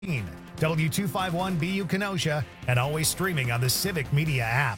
W251BU Kenosha, and always streaming on the Civic Media app.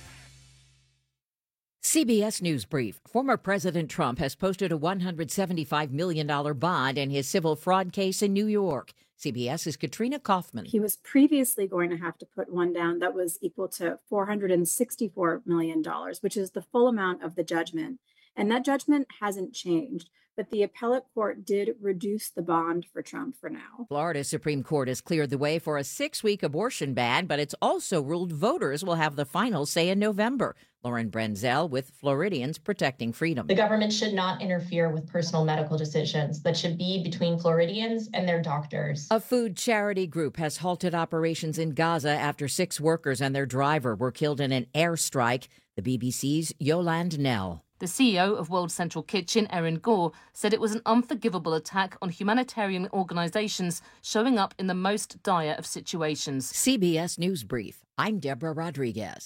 CBS News Brief. Former President Trump has posted a $175 million bond in his civil fraud case in New York. CBS's Katrina Kaufman. He was previously going to have to put one down that was equal to $464 million, which is the full amount of the judgment. And that judgment hasn't changed. But the appellate court did reduce the bond for Trump for now. Florida Supreme Court has cleared the way for a 6-week abortion ban, but it's also ruled voters will have the final say in November. Lauren Brenzel with Floridians Protecting Freedom. The government should not interfere with personal medical decisions that should be between Floridians and their doctors. A food charity group has halted operations in Gaza after 6 workers and their driver were killed in an airstrike. The BBC's Yolande Nell. The CEO of World Central Kitchen, Erin Gore, said it was an unforgivable attack on humanitarian organizations showing up in the most dire of situations. CBS News Brief. I'm Deborah Rodriguez.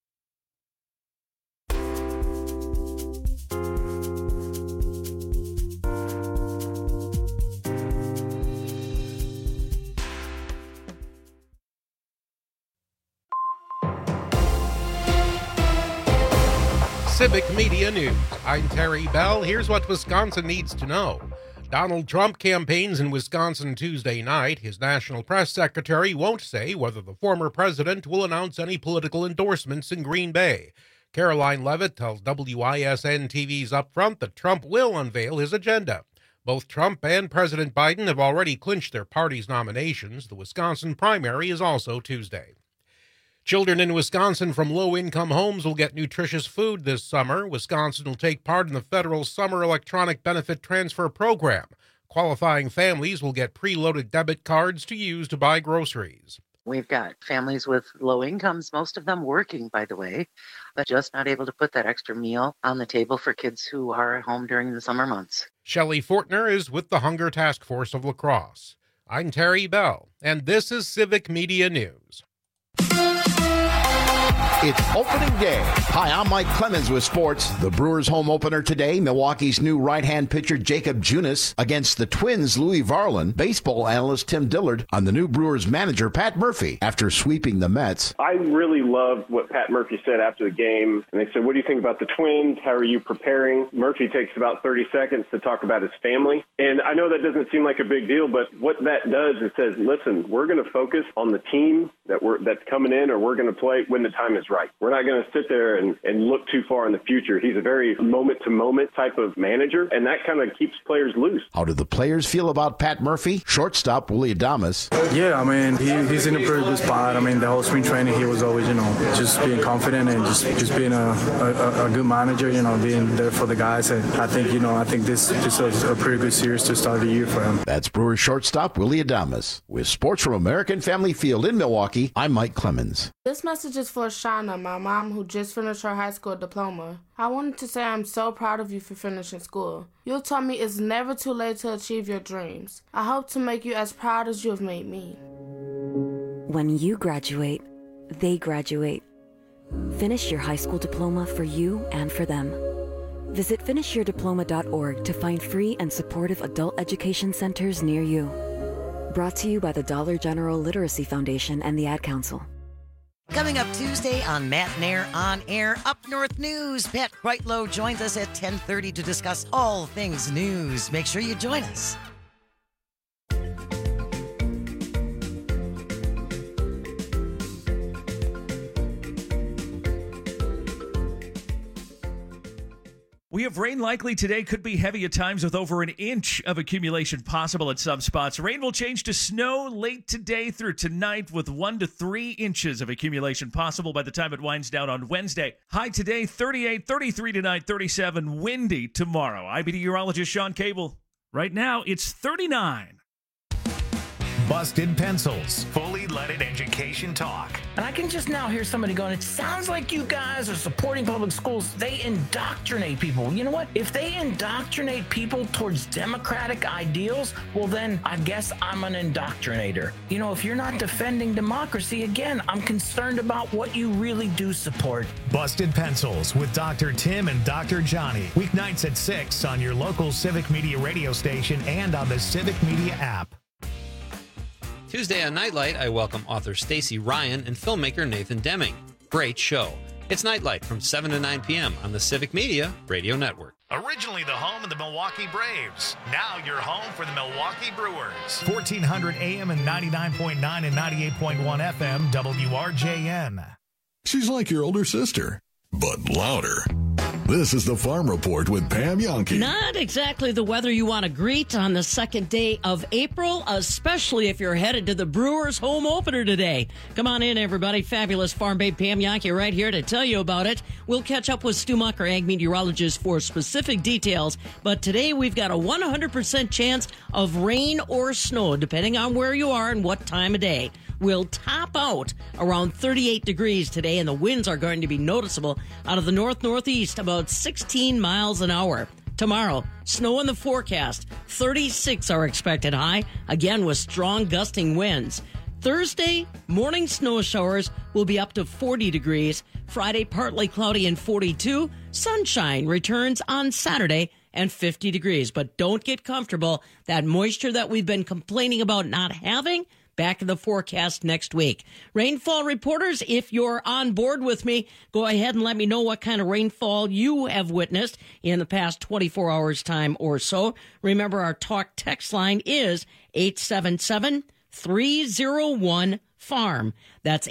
Civic Media News. I'm Terry Bell. Here's what Wisconsin needs to know. Donald Trump campaigns in Wisconsin Tuesday night. His national press secretary won't say whether the former president will announce any political endorsements in Green Bay. Caroline Levitt tells WISN TV's Upfront that Trump will unveil his agenda. Both Trump and President Biden have already clinched their party's nominations. The Wisconsin primary is also Tuesday. Children in Wisconsin from low-income homes will get nutritious food this summer. Wisconsin will take part in the federal Summer Electronic Benefit Transfer Program. Qualifying families will get preloaded debit cards to use to buy groceries. We've got families with low incomes, most of them working, by the way, but just not able to put that extra meal on the table for kids who are at home during the summer months. Shelley Fortner is with the Hunger Task Force of La Crosse. I'm Terry Bell, and this is Civic Media News. It's opening day. Hi, I'm Mike Clemens with sports. The Brewers' home opener today, Milwaukee's new right-hand pitcher Jacob Junis against the Twins' Louis Varland. Baseball analyst Tim Dillard on the new Brewers manager Pat Murphy after sweeping the Mets. I really loved what Pat Murphy said after the game. And they said, what do you think about the Twins? How are you preparing? Murphy takes about 30 seconds to talk about his family. And I know that doesn't seem like a big deal, but what that does is says, listen, we're going to focus on the team that's coming in, or we're going to play when the time is right. We're not going to sit there and look too far in the future. He's a very moment-to-moment type of manager, and that kind of keeps players loose. How do the players feel about Pat Murphy? Shortstop Willie Adames. Yeah, I mean, he's in a pretty good spot. I mean, the whole spring training, he was always, just being confident and just being a good manager, being there for the guys. And I think, I think this is a pretty good series to start the year for him. That's Brewers shortstop Willie Adames. With sports from American Family Field in Milwaukee, I'm Mike Clemens. This message is for Shauna, my mom, who just finished her high school diploma. I wanted to say I'm so proud of you for finishing school. You taught me it's never too late to achieve your dreams. I hope to make you as proud as you have made me. When you graduate, they graduate. Finish your high school diploma for you and for them. Visit finishyourdiploma.org to find free and supportive adult education centers near you. Brought to you by the Dollar General Literacy Foundation and the Ad Council. Coming up Tuesday on Matt Nair On Air, Up North News. Pat Kreitlow joins us at 10:30 to discuss all things news. Make sure you join us. We have rain likely today. Could be heavy at times with over an inch of accumulation possible at some spots. Rain will change to snow late today through tonight with 1 to 3 inches of accumulation possible by the time it winds down on Wednesday. High today, 38, 33 tonight, 37. Windy tomorrow. IBD urologist Sean Cable. Right now, it's 39. Busted Pencils, fully leaded education talk. And I can just now hear somebody going, it sounds like you guys are supporting public schools. They indoctrinate people. You know what? If they indoctrinate people towards democratic ideals, well, then I guess I'm an indoctrinator. If you're not defending democracy, again, I'm concerned about what you really do support. Busted Pencils with Dr. Tim and Dr. Johnny. Weeknights at 6 on your local Civic Media radio station and on the Civic Media app. Tuesday on Nightlight, I welcome author Stacey Ryan and filmmaker Nathan Deming. Great show. It's Nightlight from 7 to 9 p.m. on the Civic Media Radio Network. Originally the home of the Milwaukee Braves, now you're home for the Milwaukee Brewers. 1400 AM and 99.9 and 98.1 FM, WRJN. She's like your older sister, but louder. This is the Farm Report with Pam Yonke. Not exactly the weather you want to greet on the second day of April, especially if you're headed to the Brewers home opener today. Come on in, everybody. Fabulous Farm Babe Pam Yonke right here to tell you about it. We'll catch up with Stu Mucker, ag meteorologist, for specific details. But today we've got a 100% chance of rain or snow, depending on where you are and what time of day. Will top out around 38 degrees today, and the winds are going to be noticeable out of the north-northeast, about 16 miles an hour. Tomorrow, snow in the forecast. 36 are expected high, again with strong gusting winds. Thursday, morning snow showers will be up to 40 degrees. Friday, partly cloudy and 42. Sunshine returns on Saturday and 50 degrees. But don't get comfortable. That moisture that we've been complaining about not having, back in the forecast next week. Rainfall reporters, if you're on board with me, go ahead and let me know what kind of rainfall you have witnessed in the past 24 hours time or so. Remember, our talk text line is 877-301-FARM. That's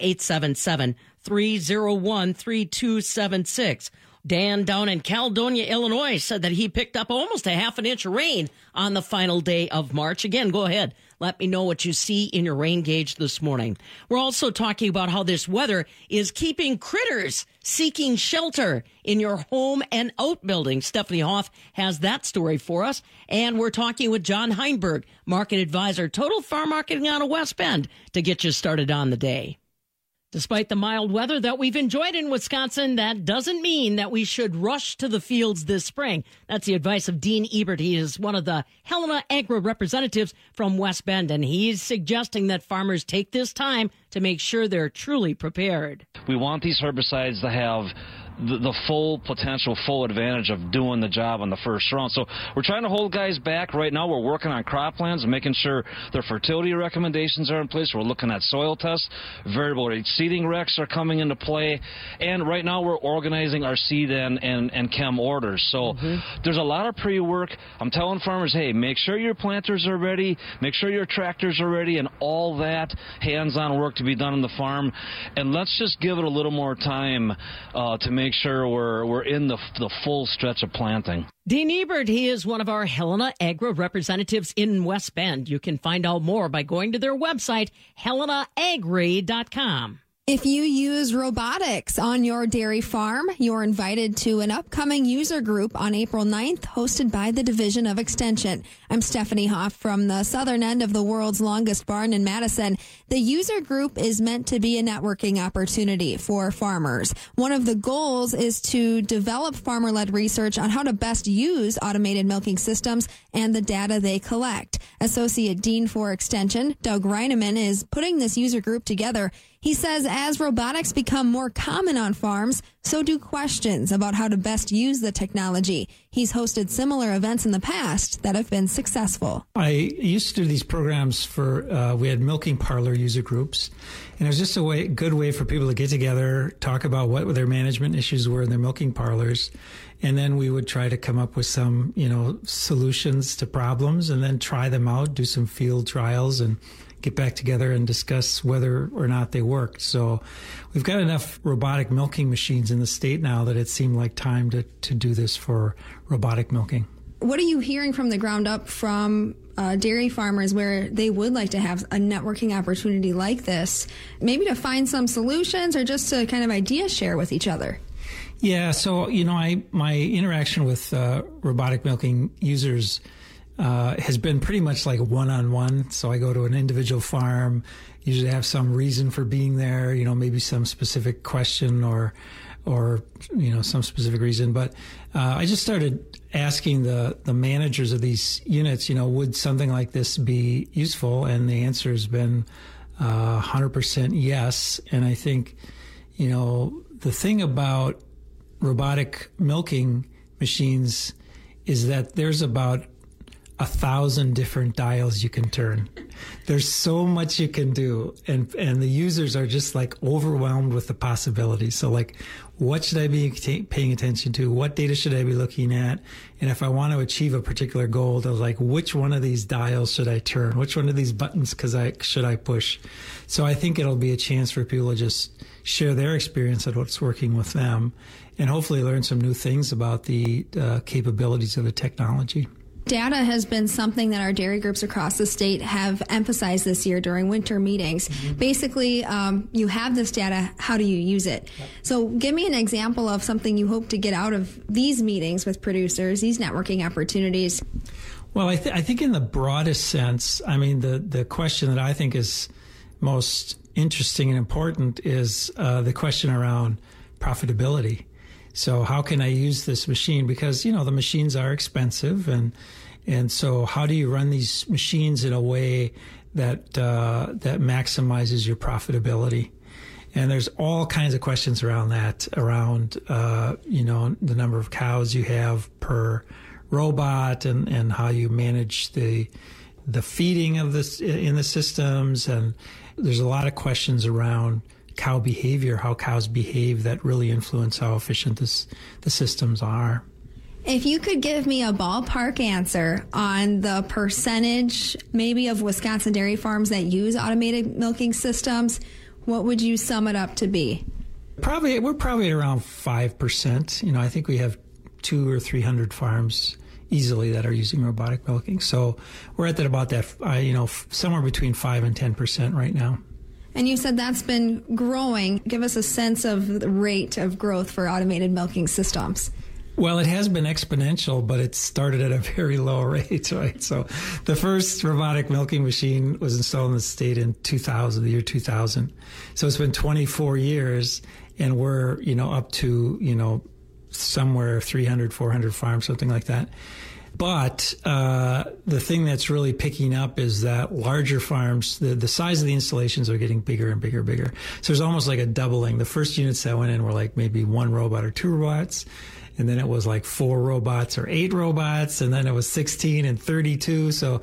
877-301-3276. Dan down in Caledonia, Illinois, said that he picked up almost a half an inch of rain on the final day of March. Again, go ahead. Let me know what you see in your rain gauge this morning. We're also talking about how this weather is keeping critters seeking shelter in your home and outbuilding. Stephanie Hoff has that story for us. And we're talking with John Heinberg, market advisor, Total Farm Marketing out of West Bend, to get you started on the day. Despite the mild weather that we've enjoyed in Wisconsin, that doesn't mean that we should rush to the fields this spring. That's the advice of Dean Ebert. He is one of the Helena Agri representatives from West Bend, and he's suggesting that farmers take this time to make sure they're truly prepared. We want these herbicides to have the full potential, full advantage of doing the job on the first round. So we're trying to hold guys back. Right now we're working on crop plans and making sure their fertility recommendations are in place. We're looking at soil tests. Variable rate seeding recs are coming into play. And right now we're organizing our seed and chem orders. So there's a lot of pre-work. I'm telling farmers, hey, make sure your planters are ready, make sure your tractors are ready, and all that hands-on work to be done on the farm. And let's just give it a little more time to make sure we're in the full stretch of planting. Dean Ebert, he is one of our Helena Agri representatives in West Bend. You can find out more by going to their website, helenaagri.com. If you use robotics on your dairy farm, you're invited to an upcoming user group on April 9th, hosted by the Division of Extension. I'm Stephanie Hoff from the southern end of the world's longest barn in Madison. The user group is meant to be a networking opportunity for farmers. One of the goals is to develop farmer-led research on how to best use automated milking systems and the data they collect. Associate Dean for Extension, Doug Reineman, is putting this user group together. He says as robotics become more common on farms, so do questions about how to best use the technology. He's hosted similar events in the past that have been successful. I used to do these programs for, we had milking parlor user groups, and it was just a good way for people to get together, talk about what their management issues were in their milking parlors, and then we would try to come up with some, solutions to problems, and then try them out, do some field trials, and get back together and discuss whether or not they worked. So we've got enough robotic milking machines in the state now that it seemed like time to do this for robotic milking. What are you hearing from the ground up from dairy farmers where they would like to have a networking opportunity like this, maybe to find some solutions or just to kind of idea share with each other? Yeah, so, my interaction with robotic milking users has been pretty much like one-on-one. So I go to an individual farm, usually have some reason for being there, maybe some specific question or some specific reason. But I just started asking the managers of these units, would something like this be useful? And the answer has been 100% yes. And I think, the thing about robotic milking machines is that there's about 1,000 different dials you can turn. There's so much you can do, and the users are just like overwhelmed with the possibilities. So like, what should I be paying attention to? What data should I be looking at? And if I want to achieve a particular goal, they're like, which one of these dials should I turn? Which one of these buttons should I push? So I think it'll be a chance for people to just share their experience of what's working with them, and hopefully learn some new things about the capabilities of the technology. Data has been something that our dairy groups across the state have emphasized this year during winter meetings. Basically, you have this data, how do you use it? So give me an example of something you hope to get out of these meetings with producers, these networking opportunities. Well, I think in the broadest sense, I mean, the question that I think is most interesting and important is the question around profitability. So how can I use this machine? Because, the machines are expensive. And so how do you run these machines in a way that maximizes your profitability? And there's all kinds of questions around that, around, the number of cows you have per robot and how you manage the feeding of this in the systems. And there's a lot of questions around cow behavior, how cows behave, that really influence how efficient the systems are. If you could give me a ballpark answer on the percentage maybe of Wisconsin dairy farms that use automated milking systems, what would you sum it up to be? We're probably at around 5%. I think we have 200 or 300 farms easily that are using robotic milking. So we're at about that, somewhere between 5 and 10% right now. And you said that's been growing. Give us a sense of the rate of growth for automated milking systems. Well, it has been exponential, but it started at a very low rate, right? So the first robotic milking machine was installed in the state in the year 2000. So it's been 24 years, and we're, up to, somewhere 300, 400 farms, something like that. But the thing that's really picking up is that larger farms, the size of the installations are getting bigger and bigger and bigger. So there's almost like a doubling. The first units that went in were like maybe 1 robot or 2 robots. And then it was like 4 robots or 8 robots. And then it was 16 and 32. So,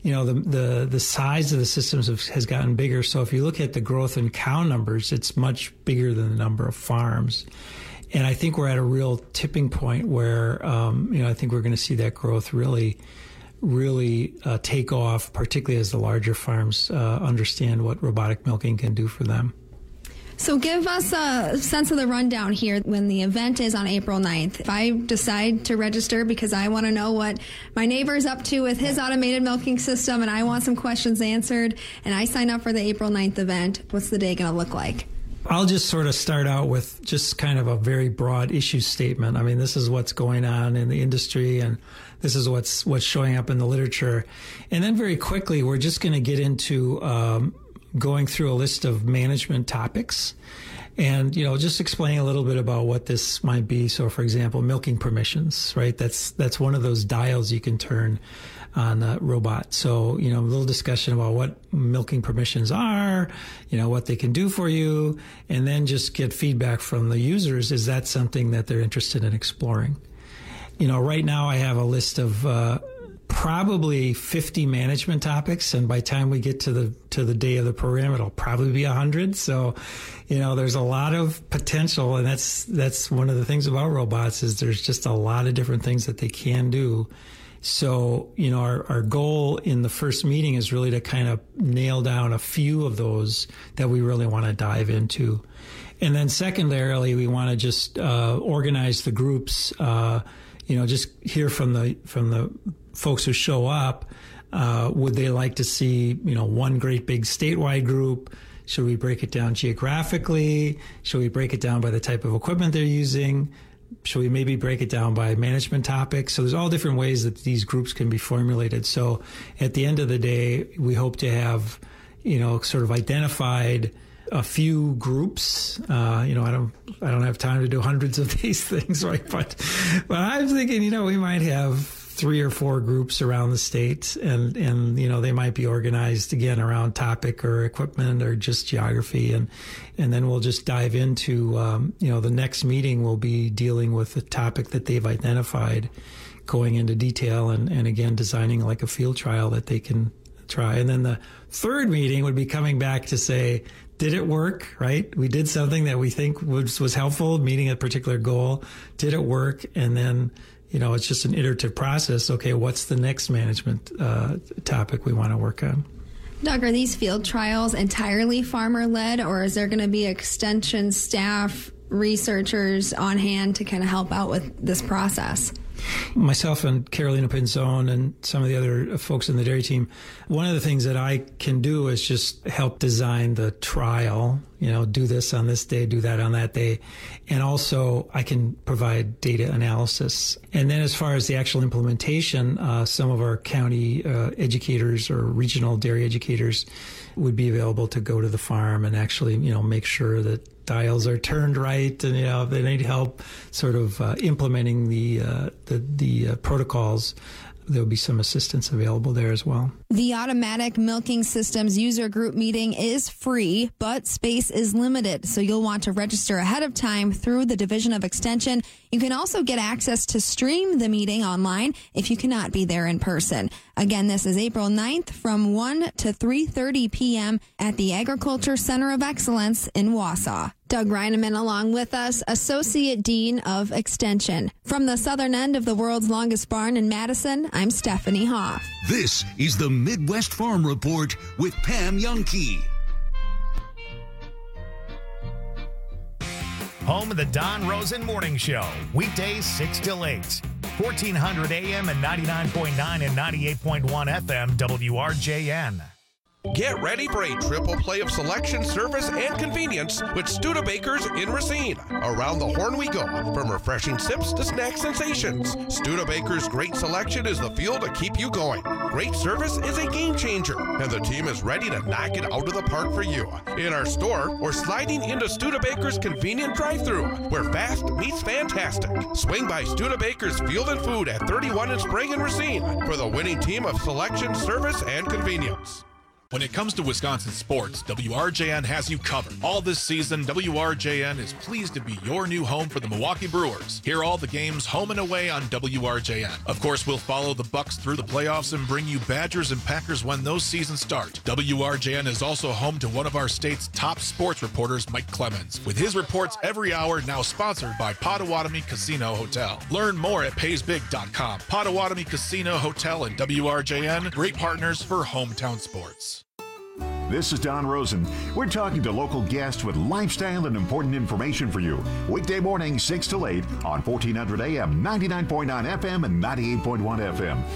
the size of the systems has gotten bigger. So if you look at the growth in cow numbers, it's much bigger than the number of farms. And I think we're at a real tipping point where, I think we're going to see that growth really take off, particularly as the larger farms understand what robotic milking can do for them. So give us a sense of the rundown here when the event is on April 9th. If I decide to register because I want to know what my neighbor's up to with his automated milking system and I want some questions answered, and I sign up for the April 9th event, what's the day going to look like? I'll just sort of start out with just kind of a very broad issue statement. I mean, this is what's going on in the industry, and this is what's showing up in the literature. And then very quickly, we're just going to get into going through a list of management topics and, just explaining a little bit about what this might be. So, for example, milking permissions, right? That's one of those dials you can turn on a robot. So, a little discussion about what milking permissions are, what they can do for you, and then just get feedback from the users. Is that something that they're interested in exploring? Right now I have a list of probably 50 management topics, and by the time we get to the day of the program, it'll probably be 100. So, there's a lot of potential, and that's one of the things about robots is there's just a lot of different things that they can do. So, our goal in the first meeting is really to kind of nail down a few of those that we really want to dive into. And then secondarily, we want to just organize the groups, just hear from the folks who show up. Would they like to see, one great big statewide group? Should we break it down geographically? Should we break it down by the type of equipment they're using? Should we maybe break it down by management topics? So there's all different ways that these groups can be formulated. So at the end of the day, we hope to have, sort of identified a few groups. I don't have time to do hundreds of these things, right? But I'm thinking, we might have 3 or 4 groups around the state, and they might be organized again around topic or equipment or just geography, and then we'll just dive into the next meeting will be dealing with the topic that they've identified, going into detail and again, designing like a field trial that they can try. And then the third meeting would be coming back to say, did it work, right? We did something that we think was helpful, meeting a particular goal. Did it work? And then, it's just an iterative process. Okay, what's the next management topic we want to work on? Doug, are these field trials entirely farmer-led, or is there going to be extension staff, researchers on hand to kind of help out with this process? Myself and Carolina Pinzon and some of the other folks in the dairy team, one of the things that I can do is just help design the trial, do this on this day, do that on that day. And also I can provide data analysis. And then as far as the actual implementation, some of our county educators or regional dairy educators would be available to go to the farm and actually, make sure that dials are turned right, and if they need help sort of implementing the protocols, there'll be some assistance available there as well. The Automatic Milking Systems user group meeting is free, but space is limited, so you'll want to register ahead of time through the Division of Extension. You can also get access to stream the meeting online if you cannot be there in person. Again, this is April 9th from 1 to 3:30 p.m. at the Agriculture Center of Excellence in Wausau. Doug Reineman along with us, Associate Dean of Extension. From the southern end of the world's longest barn in Madison, I'm Stephanie Hoff. This is the Midwest Farm Report with Pam Jahnke. Home of the Don Rosen Morning Show, weekdays 6 till 8. 1400 AM and 99.9 and 98.1 FM WRJN. Get ready for a triple play of selection, service, and convenience with Studebakers in Racine. Around the horn we go, from refreshing sips to snack sensations. Studebakers' great selection is the fuel to keep you going. Great service is a game changer, and the team is ready to knock it out of the park for you. In our store, or sliding into Studebakers' convenient drive-thru, where fast meets fantastic. Swing by Studebakers Field and Food at 31 in Sprague and Racine for the winning team of selection, service, and convenience. When it comes to Wisconsin sports, WRJN has you covered. All this season, WRJN is pleased to be your new home for the Milwaukee Brewers. Hear all the games home and away on WRJN. Of course, we'll follow the Bucks through the playoffs and bring you Badgers and Packers when those seasons start. WRJN is also home to one of our state's top sports reporters, Mike Clemens, with his reports every hour, now sponsored by Potawatomi Casino Hotel. Learn more at paysbig.com. Potawatomi Casino Hotel and WRJN, great partners for hometown sports. This is Don Rosen. We're talking to local guests with lifestyle and important information for you. Weekday morning, 6 to 8 on 1400 AM, 99.9 FM, and 98.1 FM.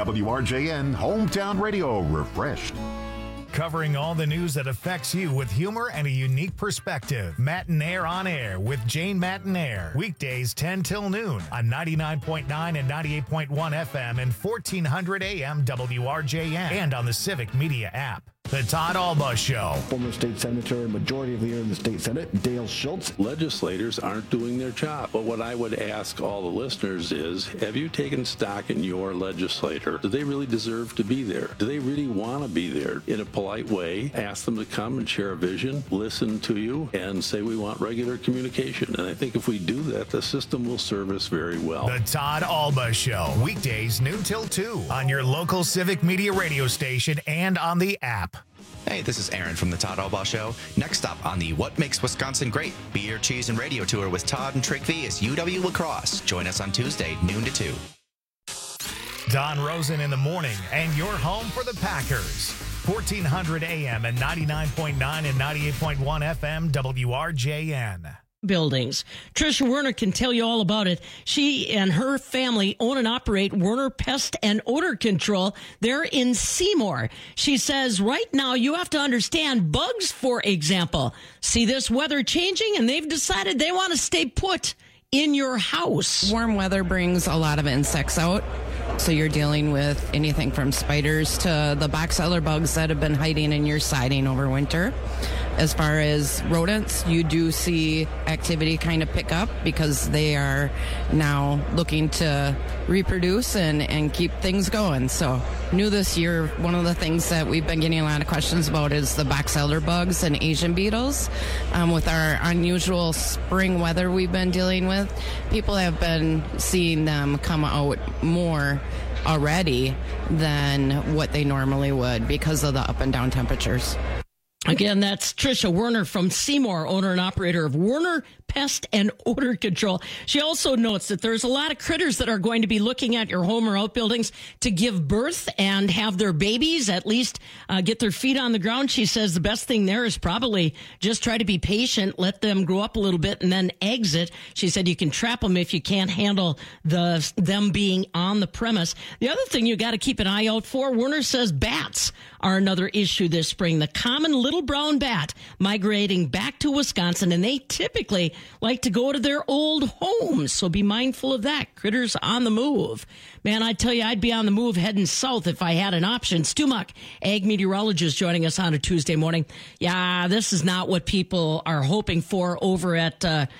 WRJN, Hometown Radio, refreshed. Covering all the news that affects you with humor and a unique perspective. Matinaire on Air with Jane Matinaire. Weekdays 10 till noon on 99.9 and 98.1 FM and 1400 AM WRJN and on the Civic Media app. The Todd Alba Show. Former state senator, majority leader in the state Senate, Dale Schultz. Legislators aren't doing their job. But what I would ask all the listeners is, have you taken stock in your legislator? Do they really deserve to be there? Do they really want to be there? In a polite way, ask them to come and share a vision, listen to you, and say we want regular communication. And I think if we do that, the system will serve us very well. The Todd Alba Show. Weekdays noon till 2 on your local Civic Media radio station and on the app. Hey, this is Aaron from the Todd Alba Show. Next stop on the What Makes Wisconsin Great Beer, Cheese, and Radio Tour with Todd and Trick V is UW La Crosse. Join us on Tuesday, noon to 2. Don Rosen in the morning, and your home for the Packers. 1400 AM and 99.9 and 98.1 FM WRJN. Buildings. Trisha Werner can tell you all about it. She and her family own and operate Werner Pest and Odor Control. They're in Seymour. She says right now you have to understand bugs, for example. See this weather changing and they've decided they want to stay put in your house. Warm weather brings a lot of insects out. So you're dealing with anything from spiders to the box elder bugs that have been hiding in your siding over winter. As far as rodents, you do see activity kind of pick up because they are now looking to reproduce and keep things going. So new this year, one of the things that we've been getting a lot of questions about is the box elder bugs and Asian beetles. With our unusual spring weather we've been dealing with, people have been seeing them come out more already than what they normally would because of the up and down temperatures. Again, that's Tricia Werner from Seymour, owner and operator of Werner Pest and Odor Control. She also notes that there's a lot of critters that are going to be looking at your home or outbuildings to give birth and have their babies, at least get their feet on the ground. She says the best thing there is probably just try to be patient, let them grow up a little bit, and then exit. She said you can trap them if you can't handle them being on the premise. The other thing you got to keep an eye out for, Werner says bats are another issue this spring. The common little brown bat migrating back to Wisconsin, and they typically like to go to their old homes, so be mindful of that. Critters on the move. Man, I tell you, I'd be on the move heading south if I had an option. Stu Muck, ag meteorologist, joining us on a Tuesday morning. Yeah, this is not what people are hoping for over at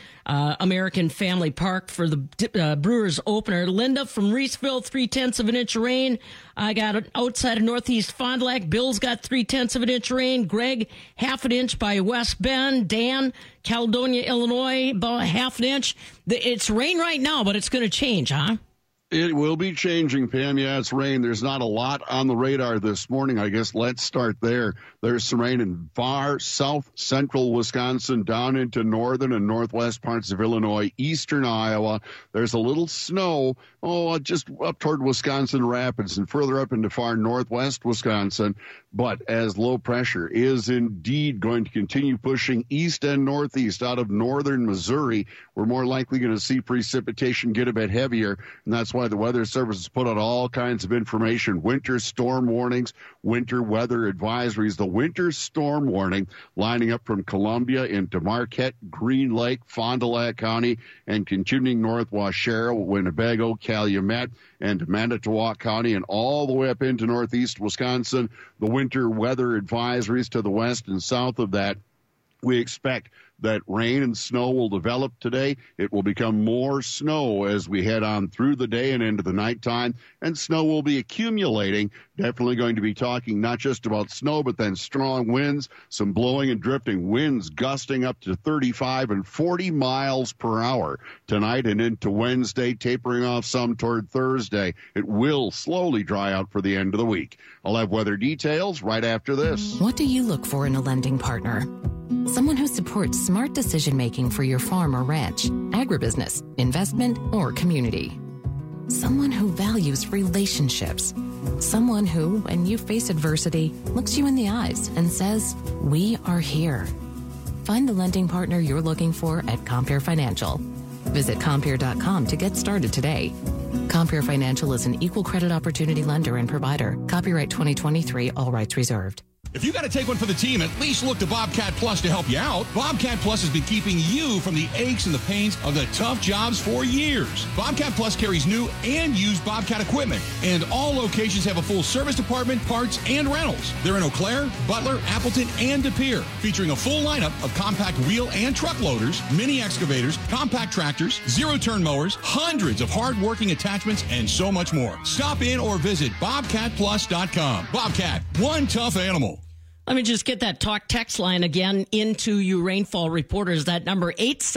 American Family Park for the Brewers opener. Linda from Reeseville, 0.3 of an inch of rain. I got outside of Northeast Fond du Lac. Bill's got 0.3 of an inch of rain. Greg, 0.5 inch by West Bend. Dan, Caledonia, Illinois, about 0.5 inch. It's rain right now, but it's going to change, huh? It will be changing, Pam. Yeah, it's rain. There's not a lot on the radar this morning. I guess let's start there. There's some rain in far south central Wisconsin, down into northern and northwest parts of Illinois, eastern Iowa. There's a little snow, just up toward Wisconsin Rapids and further up into far northwest Wisconsin. But as low pressure is indeed going to continue pushing east and northeast out of northern Missouri, we're more likely going to see precipitation get a bit heavier, and that's why the Weather Service has put out all kinds of information, winter storm warnings, winter weather advisories. The winter storm warning lining up from Columbia into Marquette, Green Lake, Fond du Lac County, and continuing north Waushara, Winnebago, Calumet, and Manitowoc County, and all the way up into northeast Wisconsin. The winter weather advisories to the west and south of that. We expect that rain and snow will develop today. It will become more snow as we head on through the day and into the nighttime, and snow will be accumulating. Definitely going to be talking not just about snow, but then strong winds, some blowing and drifting winds gusting up to 35 and 40 miles per hour tonight and into Wednesday, tapering off some toward Thursday. It will slowly dry out for the end of the week. I'll have weather details right after this. What do you look for in a lending partner? Someone who supports smart decision-making for your farm or ranch, agribusiness, investment, or community. Someone who values relationships. Someone who, when you face adversity, looks you in the eyes and says, "We are here." Find the lending partner you're looking for at Compeer Financial. Visit Compeer.com to get started today. Compeer Financial is an equal credit opportunity lender and provider. Copyright 2023, all rights reserved. If you got to take one for the team, at least look to Bobcat Plus to help you out. Bobcat Plus has been keeping you from the aches and the pains of the tough jobs for years. Bobcat Plus carries new and used Bobcat equipment, and all locations have a full service department, parts, and rentals. They're in Eau Claire, Butler, Appleton, and De Pere, featuring a full lineup of compact wheel and truck loaders, mini excavators, compact tractors, zero-turn mowers, hundreds of hard-working attachments, and so much more. Stop in or visit BobcatPlus.com. Bobcat, one tough animal. Let me just get that talk text line again into you rainfall reporters. That number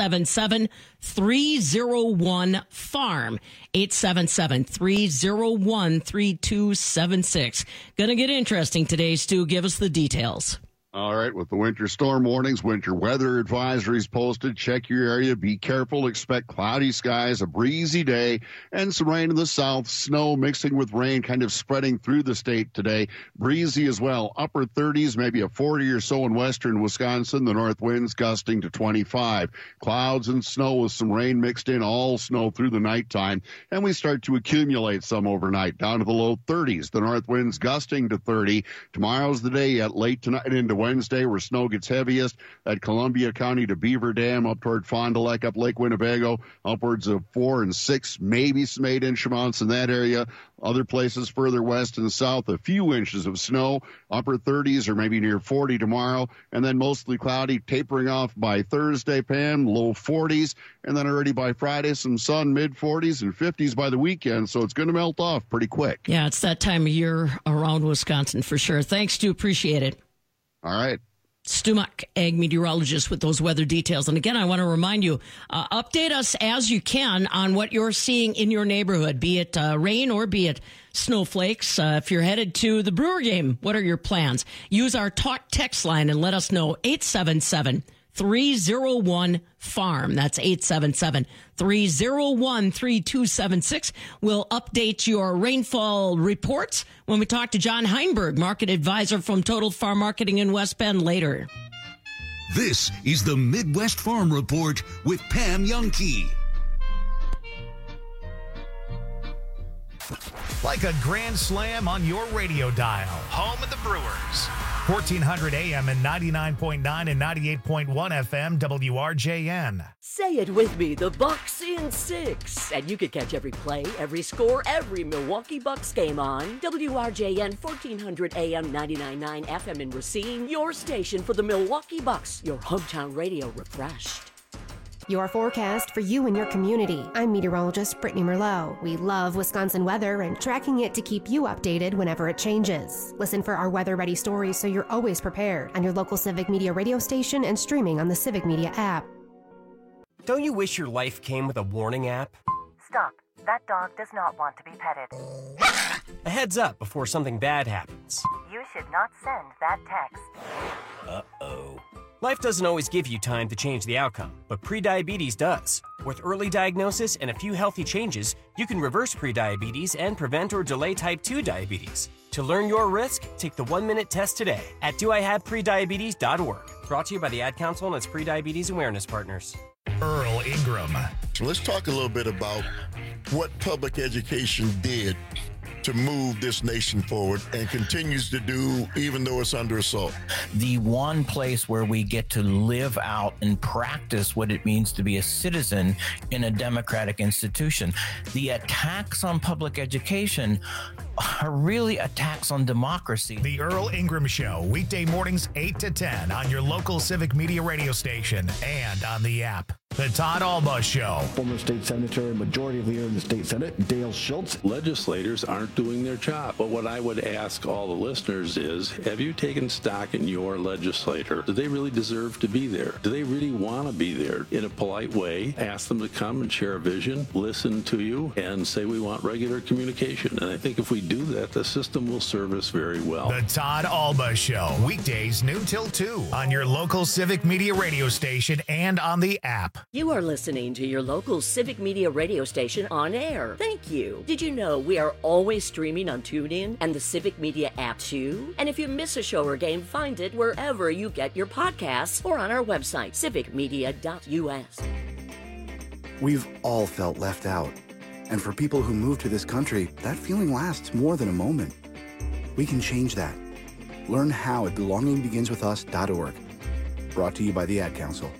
877-301-FARM. 877-301-3276. Gonna get interesting today, Stu. Give us the details. All right, with the winter storm warnings, winter weather advisories posted, check your area, be careful, expect cloudy skies, a breezy day, and some rain in the south, snow mixing with rain kind of spreading through the state today. Breezy as well, upper 30s, maybe a 40 or so in western Wisconsin, the north winds gusting to 25. Clouds and snow with some rain mixed in, all snow through the nighttime, and we start to accumulate some overnight, down to the low 30s. The north winds gusting to 30. Tomorrow's the day yet, late tonight into Wednesday where snow gets heaviest at Columbia County to Beaver Dam, up toward Fond du Lac, up Lake Winnebago, upwards of 4 and 6, maybe some 8-inch amounts in that area. Other places further west and south, a few inches of snow, upper 30s or maybe near 40 tomorrow, and then mostly cloudy, tapering off by Thursday, Pam, low 40s, and then already by Friday, some sun, mid 40s and 50s by the weekend, so it's going to melt off pretty quick. Yeah, it's that time of year around Wisconsin for sure. Thanks, Stu. Appreciate it. All right. Stu Muck, ag meteorologist, with those weather details. And again, I want to remind you, update us as you can on what you're seeing in your neighborhood, be it rain or be it snowflakes. If you're headed to the Brewer game, what are your plans? Use our talk text line and let us know. 877-301-FARM. That's 877-301-3276. We'll update your rainfall reports when we talk to John Heinberg, market advisor from Total Farm Marketing in West Bend, later. This is the Midwest Farm Report with Pam Jahnke. Like a grand slam on your radio dial. Home of the Brewers. 1400 AM and 99.9 and 98.1 FM WRJN. Say it with me, the Bucks in 6. And you can catch every play, every score, every Milwaukee Bucks game on WRJN 1400 AM 99.9 FM in Racine, your station for the Milwaukee Bucks, your hometown radio refreshed. Your forecast for you and your community. I'm meteorologist Brittany Merlot. We love Wisconsin weather and tracking it to keep you updated whenever it changes. Listen for our weather-ready stories so you're always prepared on your local Civic Media radio station and streaming on the Civic Media app. Don't you wish your life came with a warning app? Stop. That dog does not want to be petted. A heads up before something bad happens. You should not send that text. Uh-oh. Life doesn't always give you time to change the outcome, but prediabetes does. With early diagnosis and a few healthy changes, you can reverse prediabetes and prevent or delay type 2 diabetes. To learn your risk, take the 1-minute test today at doihaveprediabetes.org. Brought to you by the Ad Council and its prediabetes awareness partners. Earl Ingram. So let's talk a little bit about what public education did to move this nation forward and continues to do even though it's under assault. The one place where we get to live out and practice what it means to be a citizen in a democratic institution. The attacks on public education are really attacks on democracy. The Earl Ingram Show, weekday mornings 8 to 10 on your local Civic Media radio station and on the app. The Todd Alba Show. Former state senator and majority leader in the state Senate, Dale Schultz. Legislators aren't doing their job. But what I would ask all the listeners is, have you taken stock in your legislator? Do they really deserve to be there? Do they really want to be there? In a polite way, ask them to come and share a vision, listen to you, and say we want regular communication. And I think if we do that, the system will serve us very well. The Todd Alba Show, weekdays noon till 2 on your local Civic Media radio station and on the app. You are listening to your local Civic Media radio station on air. Thank you. Did you know we are always streaming on TuneIn and the Civic Media app too? And if you miss a show or game, find it wherever you get your podcasts or on our website, civicmedia.us. We've all felt left out. And for people who move to this country, that feeling lasts more than a moment. We can change that. Learn how at belongingbeginswithus.org. Brought to you by the Ad Council.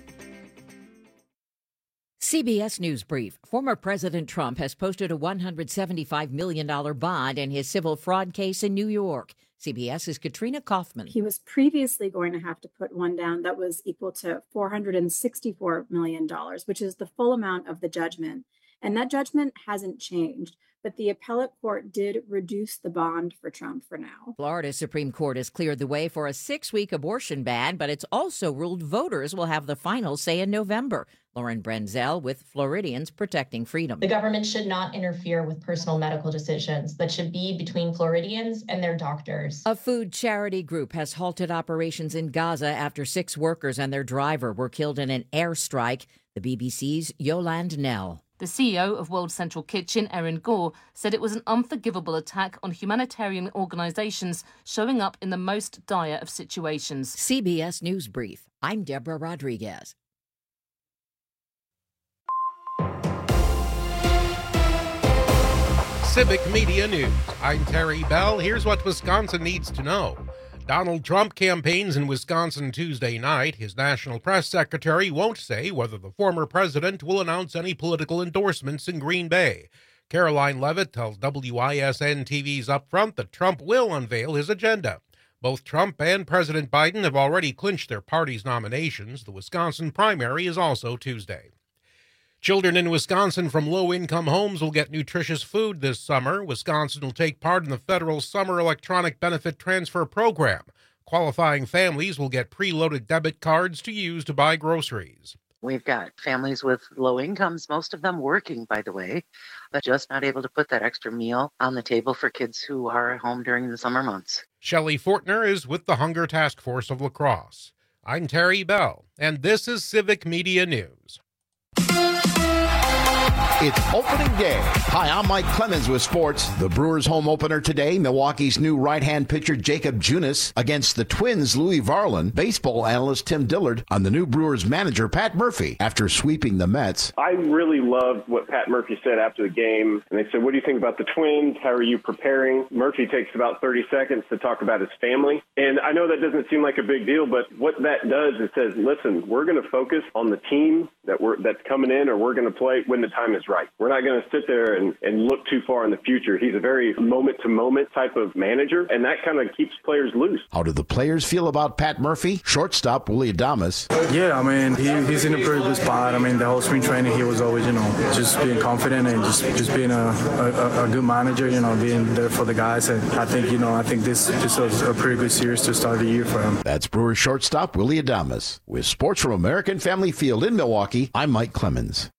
CBS News Brief. Former President Trump has posted a $175 million bond in his civil fraud case in New York. CBS's Katrina Kaufman. He was previously going to have to put one down that was equal to $464 million, which is the full amount of the judgment. And that judgment hasn't changed. But the appellate court did reduce the bond for Trump for now. Florida Supreme Court has cleared the way for a 6-week abortion ban, but it's also ruled voters will have the final say in November. Lauren Brenzel with Floridians Protecting Freedom. The government should not interfere with personal medical decisions that should be between Floridians and their doctors. A food charity group has halted operations in Gaza after 6 workers and their driver were killed in an airstrike. The BBC's Yolande Nell. The CEO of World Central Kitchen, Erin Gore, said it was an unforgivable attack on humanitarian organizations showing up in the most dire of situations. CBS News Brief. I'm Deborah Rodriguez. Civic Media News. I'm Terry Bell. Here's what Wisconsin needs to know. Donald Trump campaigns in Wisconsin Tuesday night. His national press secretary won't say whether the former president will announce any political endorsements in Green Bay. Caroline Levitt tells WISN-TV's Upfront that Trump will unveil his agenda. Both Trump and President Biden have already clinched their party's nominations. The Wisconsin primary is also Tuesday. Children in Wisconsin from low-income homes will get nutritious food this summer. Wisconsin will take part in the federal Summer Electronic Benefit Transfer Program. Qualifying families will get preloaded debit cards to use to buy groceries. We've got families with low incomes, most of them working, by the way, but just not able to put that extra meal on the table for kids who are at home during the summer months. Shelley Fortner is with the Hunger Task Force of La Crosse. I'm Terry Bell, and this is Civic Media News. It's opening day. Hi, I'm Mike Clemens with sports. The Brewers home opener today, Milwaukee's new right-hand pitcher Jacob Junis against the Twins' Louis Varland, baseball analyst Tim Dillard on the new Brewers manager Pat Murphy after sweeping the Mets. I really loved what Pat Murphy said after the game. And they said, what do you think about the Twins? How are you preparing? Murphy takes about 30 seconds to talk about his family. And I know that doesn't seem like a big deal, but what that does is says, listen, we're going to focus on the team that's coming in, or we're going to play when the time is right. We're not going to sit there and look too far in the future. He's a very moment-to-moment type of manager, and that kind of keeps players loose. How do the players feel about Pat Murphy? Shortstop Willie Adames. Yeah, I mean, he's in a pretty good spot. I mean, the whole spring training, he was always, just being confident and just being a good manager, being there for the guys. And I think this was a pretty good series to start the year for him. That's Brewers shortstop Willie Adames. With sports from American Family Field in Milwaukee, I'm Mike Clemens.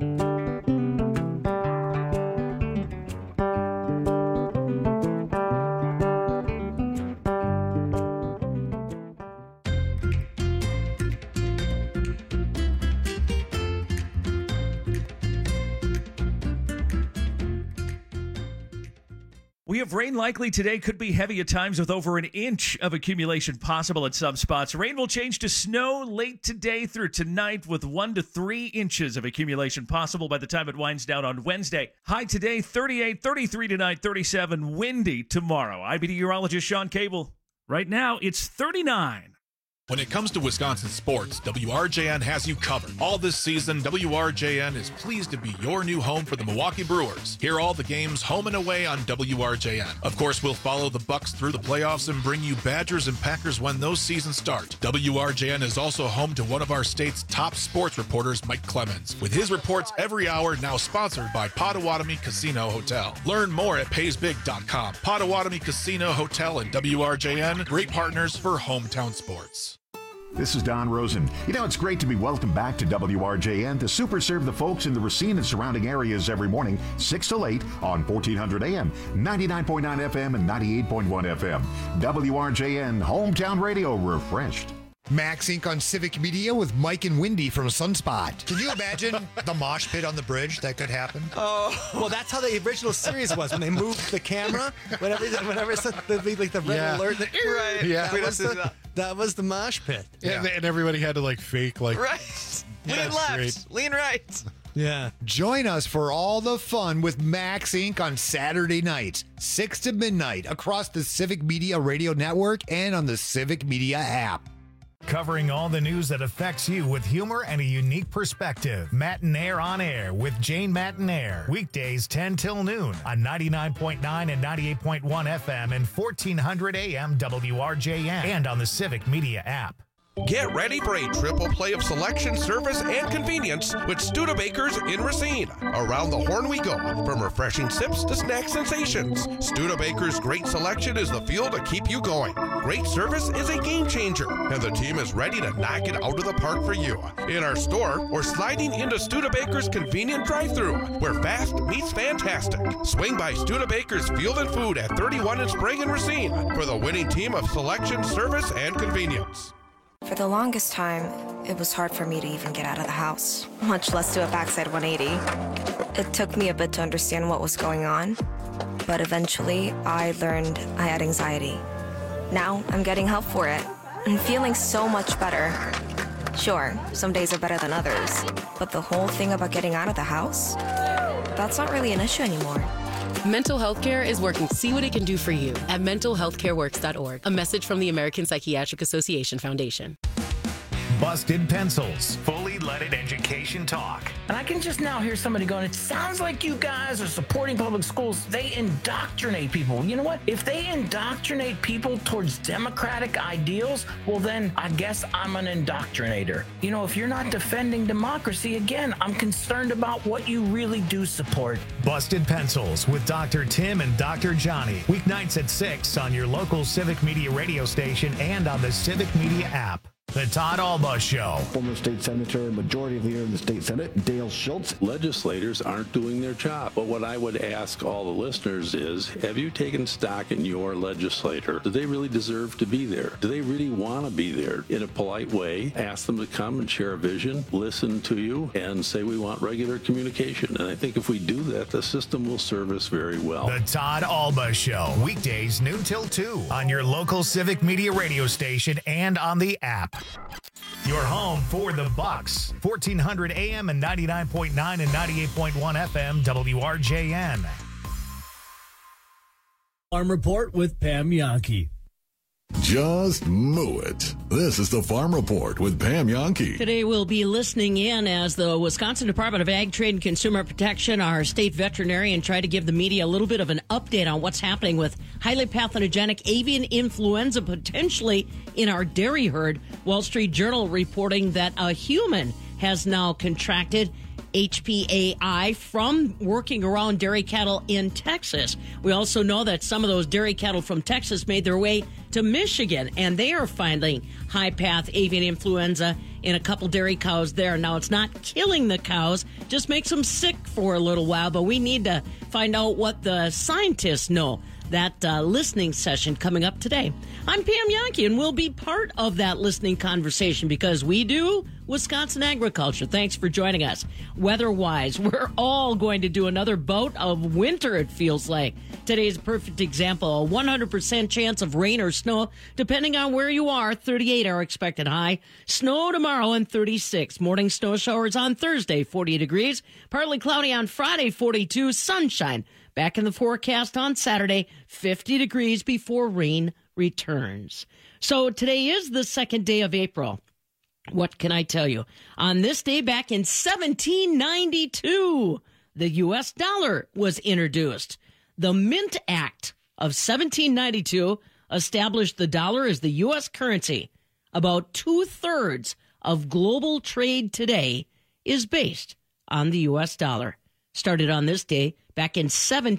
We have rain likely today. Could be heavy at times with over an inch of accumulation possible at some spots. Rain will change to snow late today through tonight with 1 to 3 inches of accumulation possible by the time it winds down on Wednesday. High today, 38, 33 tonight, 37. Windy tomorrow. I'm meteorologist Sean Cable. Right now, it's 39. When it comes to Wisconsin sports, WRJN has you covered. All this season, WRJN is pleased to be your new home for the Milwaukee Brewers. Hear all the games home and away on WRJN. Of course, we'll follow the Bucks through the playoffs and bring you Badgers and Packers when those seasons start. WRJN is also home to one of our state's top sports reporters, Mike Clemens, with his reports every hour, now sponsored by Potawatomi Casino Hotel. Learn more at paysbig.com. Potawatomi Casino Hotel and WRJN, great partners for hometown sports. This is Don Rosen. It's great to be welcomed back to WRJN to super serve the folks in the Racine and surrounding areas every morning, 6 till 8 on 1400 AM, 99.9 FM, and 98.1 FM. WRJN, hometown radio refreshed. Max Inc. on Civic Media with Mike and Wendy from Sunspot. Can you imagine the mosh pit on the bridge that could happen? Oh, well, that's how the original series was when they moved the camera. Whenever it's like the red alert, right? Yeah, that was the mosh pit. Yeah, and everybody had to fake right. Yeah, lean left, great. lean right. Yeah. Join us for all the fun with Max Inc. on Saturday nights, 6 to midnight, across the Civic Media Radio Network and on the Civic Media app. Covering all the news that affects you with humor and a unique perspective. Matinaire on Air with Jane Matinaire. Weekdays 10 till noon on 99.9 and 98.1 FM and 1400 AM WRJN and on the Civic Media app. Get ready for a triple play of selection, service, and convenience with Studebakers in Racine. Around the horn we go, from refreshing sips to snack sensations. Studebakers' great selection is the fuel to keep you going. Great service is a game changer, and the team is ready to knock it out of the park for you. In our store, or sliding into Studebakers' convenient drive-thru, where fast meets fantastic. Swing by Studebakers Field and Food at 31 in Sprague and Racine for the winning team of selection, service, and convenience. For the longest time, it was hard for me to even get out of the house, much less do a backside 180. It took me a bit to understand what was going on, but eventually I learned I had anxiety. Now I'm getting help for it and feeling so much better. Sure, some days are better than others, but the whole thing about getting out of the house, that's not really an issue anymore. Mental health care is working. See what it can do for you at mentalhealthcareworks.org. A message from the American Psychiatric Association Foundation. Busted Pencils, fully leaded education talk. And I can just now hear somebody going, it sounds like you guys are supporting public schools. They indoctrinate people. You know what? If they indoctrinate people towards democratic ideals, well, then I guess I'm an indoctrinator. You know, if you're not defending democracy, again, I'm concerned about what you really do support. Busted Pencils with Dr. Tim and Dr. Johnny. Weeknights at 6 on your local Civic Media radio station and on the Civic Media app. The Todd Alba Show. Former state senator and majority leader in the state senate, Dale Schultz. Legislators aren't doing their job. But what I would ask all the listeners is, have you taken stock in your legislator? Do they really deserve to be there? Do they really want to be there? In a polite way, ask them to come and share a vision, listen to you, and say we want regular communication. And I think if we do that, the system will serve us very well. The Todd Alba Show. Weekdays noon till 2 on your local Civic Media radio station and on the app. Your home for the Bucks. 1400 AM and 99.9 and 98.1 FM WRJN. Farm Report with Pam Yankee. Just moo it. This is the Farm Report with Pam Yankee. Today we'll be listening in as the Wisconsin Department of Ag, Trade, and Consumer Protection, our state veterinarian, try to give the media a little bit of an update on what's happening with highly pathogenic avian influenza potentially in our dairy herd. Wall Street Journal reporting that a human has now contracted HPAI from working around dairy cattle in Texas. We also know that some of those dairy cattle from Texas made their way to Michigan, and they are finding high-path avian influenza in a couple dairy cows there. Now, it's not killing the cows, just makes them sick for a little while, but we need to find out what the scientists know. That listening session coming up today. I'm Pam Yankee, and we'll be part of that listening conversation because we do Wisconsin agriculture. Thanks for joining us. Weather-wise, we're all going to do another bout of winter, it feels like. Today's a perfect example. A 100% chance of rain or snow, depending on where you are. 38 our expected high. Snow tomorrow and 36. Morning snow showers on Thursday, 40 degrees. Partly cloudy on Friday, 42. Sunshine. Back in the forecast on Saturday, 50 degrees before rain returns. So today is the second day of April. What can I tell you? On this day back in 1792, the U.S. dollar was introduced. The Mint Act of 1792 established the dollar as the U.S. currency. About 2/3 of global trade today is based on the U.S. dollar. Started on this day back in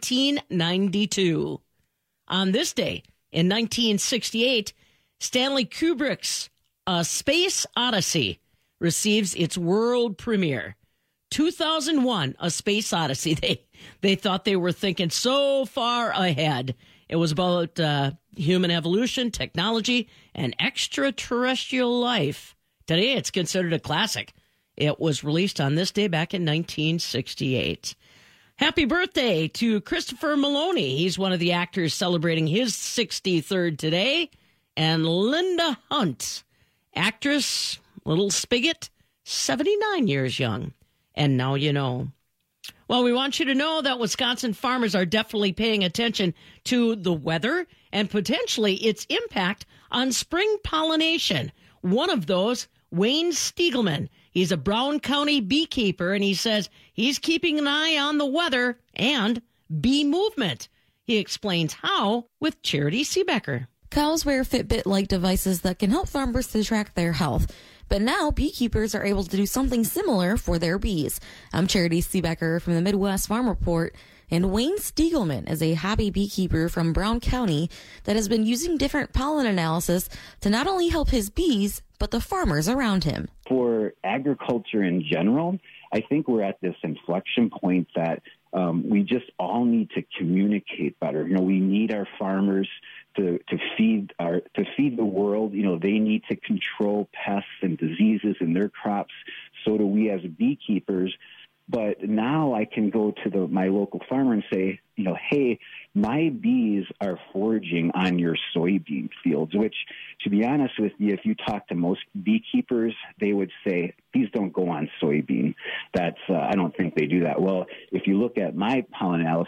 1792. On this day, in 1968, Stanley Kubrick's A Space Odyssey receives its world premiere. 2001, A Space Odyssey. They thought they were thinking so far ahead. It was about human evolution, technology, and extraterrestrial life. Today, it's considered a classic. It was released on this day back in 1968. Happy birthday to Christopher Maloney. He's one of the actors celebrating his 63rd today. And Linda Hunt, actress, Little Spigot, 79 years young. And now you know. Well, we want you to know that Wisconsin farmers are definitely paying attention to the weather and potentially its impact on spring pollination. One of those, Wayne Stiegelman. He's a Brown County beekeeper, and he says he's keeping an eye on the weather and bee movement. He explains how with Charity Seebecker. Cows wear Fitbit-like devices that can help farmers to track their health. But now beekeepers are able to do something similar for their bees. I'm Charity Seebecker from the Midwest Farm Report, and Wayne Stiegelman is a hobby beekeeper from Brown County that has been using different pollen analysis to not only help his bees, but the farmers around him. For agriculture in general, I think we're at this inflection point that we just all need to communicate better. You know, we need our farmers to feed the world. You know, they need to control pests and diseases in their crops. So do we as beekeepers. But now I can go to my local farmer and say, you know, hey, my bees are foraging on your soybean fields, which, to be honest with you, if you talk to most beekeepers, they would say, bees don't go on soybean. I don't think they do that. Well, if you look at my pollen analysis,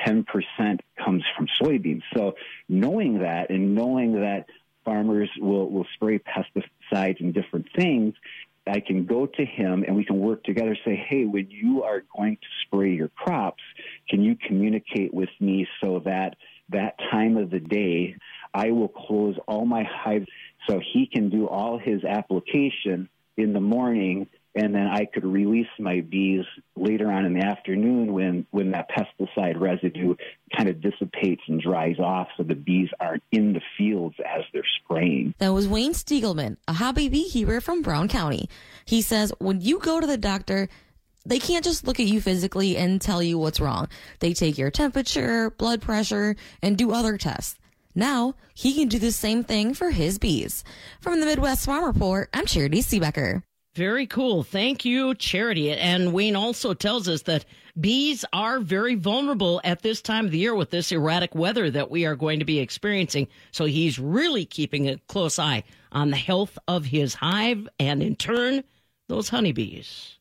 10% comes from soybeans. So knowing that and knowing that farmers will spray pesticides and different things, I can go to him and we can work together, say, hey, when you are going to spray your crops, can you communicate with me so that that time of the day I will close all my hives so he can do all his application in the morning, and then I could release my bees later on in the afternoon when that pesticide residue kind of dissipates and dries off so the bees aren't in the fields as they're spraying. That was Wayne Stiegelman, a hobby beekeeper from Brown County. He says when you go to the doctor, they can't just look at you physically and tell you what's wrong. They take your temperature, blood pressure, and do other tests. Now, he can do the same thing for his bees. From the Midwest Farm Report, I'm Charity Seebecker. Very cool. Thank you, Charity. And Wayne also tells us that bees are very vulnerable at this time of the year with this erratic weather that we are going to be experiencing. So he's really keeping a close eye on the health of his hive and, in turn, those honeybees.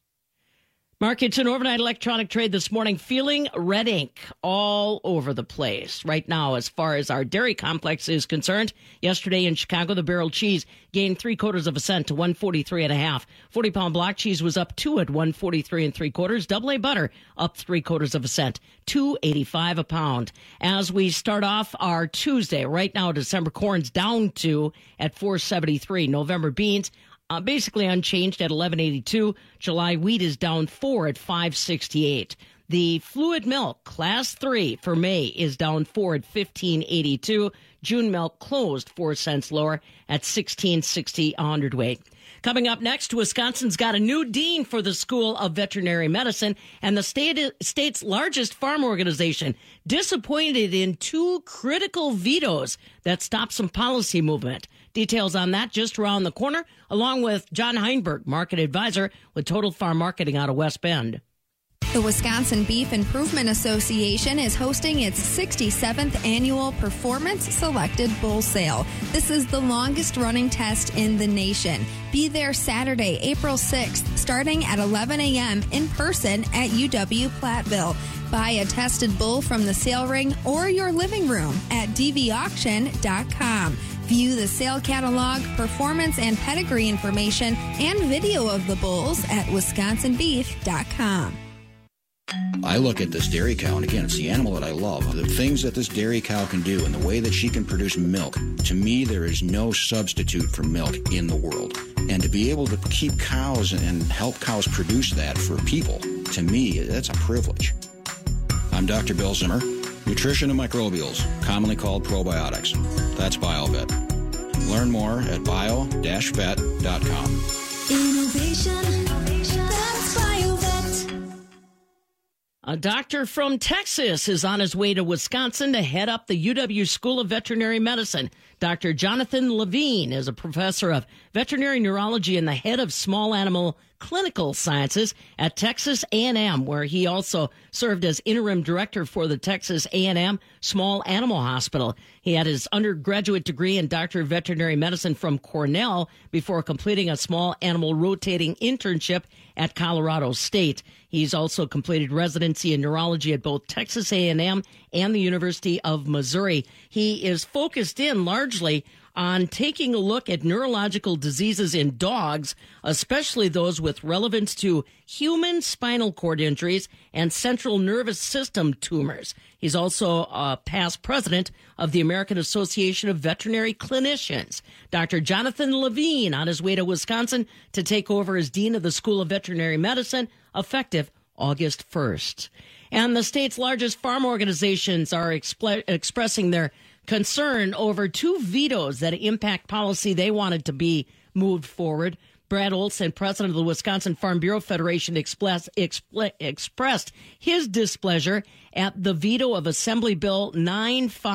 Markets and overnight electronic trade this morning feeling red ink all over the place. Right now, as far as our dairy complex is concerned, yesterday in Chicago, the barrel cheese gained 0.75 cents to 143.5. 40-pound block cheese was up 2 at 143 3/4. Double A butter up 0.75 cents, $2.85 a pound. As we start off our Tuesday, right now, December corn's down 2 at 4.73. November beans basically unchanged at 11.82. July wheat is down 4 at 5.68. The fluid milk, class 3 for May, is down 4 at 15.82. June milk closed 4 cents lower at 16.60 a hundredweight. Coming up next, Wisconsin's got a new dean for the School of Veterinary Medicine, and the state's largest farm organization disappointed in 2 critical vetoes that stopped some policy movement. Details on that just around the corner, along with John Heinberg, market advisor with Total Farm Marketing out of West Bend. The Wisconsin Beef Improvement Association is hosting its 67th annual Performance Selected Bull Sale. This is the longest running test in the nation. Be there Saturday, April 6th, starting at 11 a.m. in person at UW Platteville. Buy a tested bull from the sale ring or your living room at dvauction.com. View the sale catalog, performance and pedigree information, and video of the bulls at wisconsinbeef.com. I look at this dairy cow, and again, it's the animal that I love. The things that this dairy cow can do and the way that she can produce milk, to me, there is no substitute for milk in the world. And to be able to keep cows and help cows produce that for people, to me, that's a privilege. I'm Dr. Bill Zimmer, nutrition and microbials, commonly called probiotics. That's BioVet. Learn more at bio-vet.com. Innovation, that's BioVet. A doctor from Texas is on his way to Wisconsin to head up the UW School of Veterinary Medicine. Dr. Jonathan Levine is a professor of veterinary neurology and the head of small animal clinical sciences at Texas A&M, where he also served as interim director for the Texas A&M Small Animal Hospital. He had his undergraduate degree in Doctor of Veterinary Medicine from Cornell before completing a small animal rotating internship at Colorado State. He's also completed residency in neurology at both Texas A&M and the University of Missouri. He is focused in largely on taking a look at neurological diseases in dogs, especially those with relevance to human spinal cord injuries and central nervous system tumors. He's also a past president of the American Association of Veterinary Clinicians. Dr. Jonathan Levine on his way to Wisconsin to take over as dean of the School of Veterinary Medicine, effective August 1st. And the state's largest farm organizations are expressing their concern over 2 vetoes that impact policy they wanted to be moved forward. Brad Olson, president of the Wisconsin Farm Bureau Federation, expressed his displeasure at the veto of Assembly Bill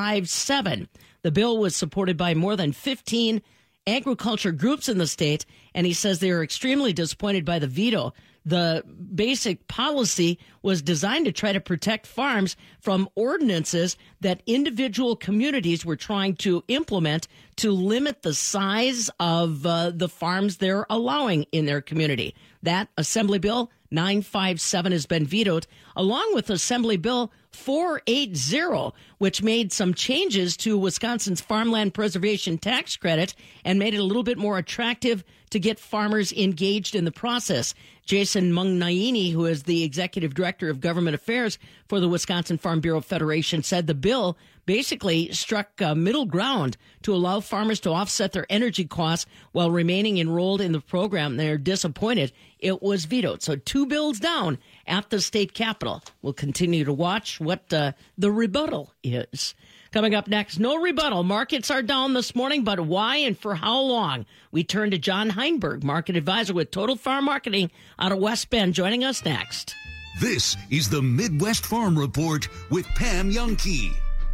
957. The bill was supported by more than 15 agriculture groups in the state and he says they are extremely disappointed by the veto. The basic policy was designed to try to protect farms from ordinances that individual communities were trying to implement to limit the size of the farms they're allowing in their community. That Assembly Bill 957 has been vetoed, along with Assembly Bill 480, which made some changes to Wisconsin's farmland preservation tax credit and made it a little bit more attractive to get farmers engaged in the process. Jason Mungnaini, who is the executive director of government affairs for the Wisconsin Farm Bureau Federation, said the bill basically struck middle ground to allow farmers to offset their energy costs while remaining enrolled in the program. They're disappointed it was vetoed. So 2 bills down at the state capitol. We'll continue to watch what the rebuttal is. Coming up next, no rebuttal. Markets are down this morning, but why and for how long? We turn to John Heinberg, market advisor with Total Farm Marketing out of West Bend, joining us next. This is the Midwest Farm Report with Pam Jahnke.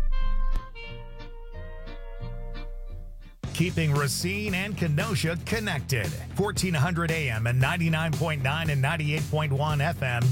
Keeping Racine and Kenosha connected. 1400 AM and 99.9 and 98.1 FM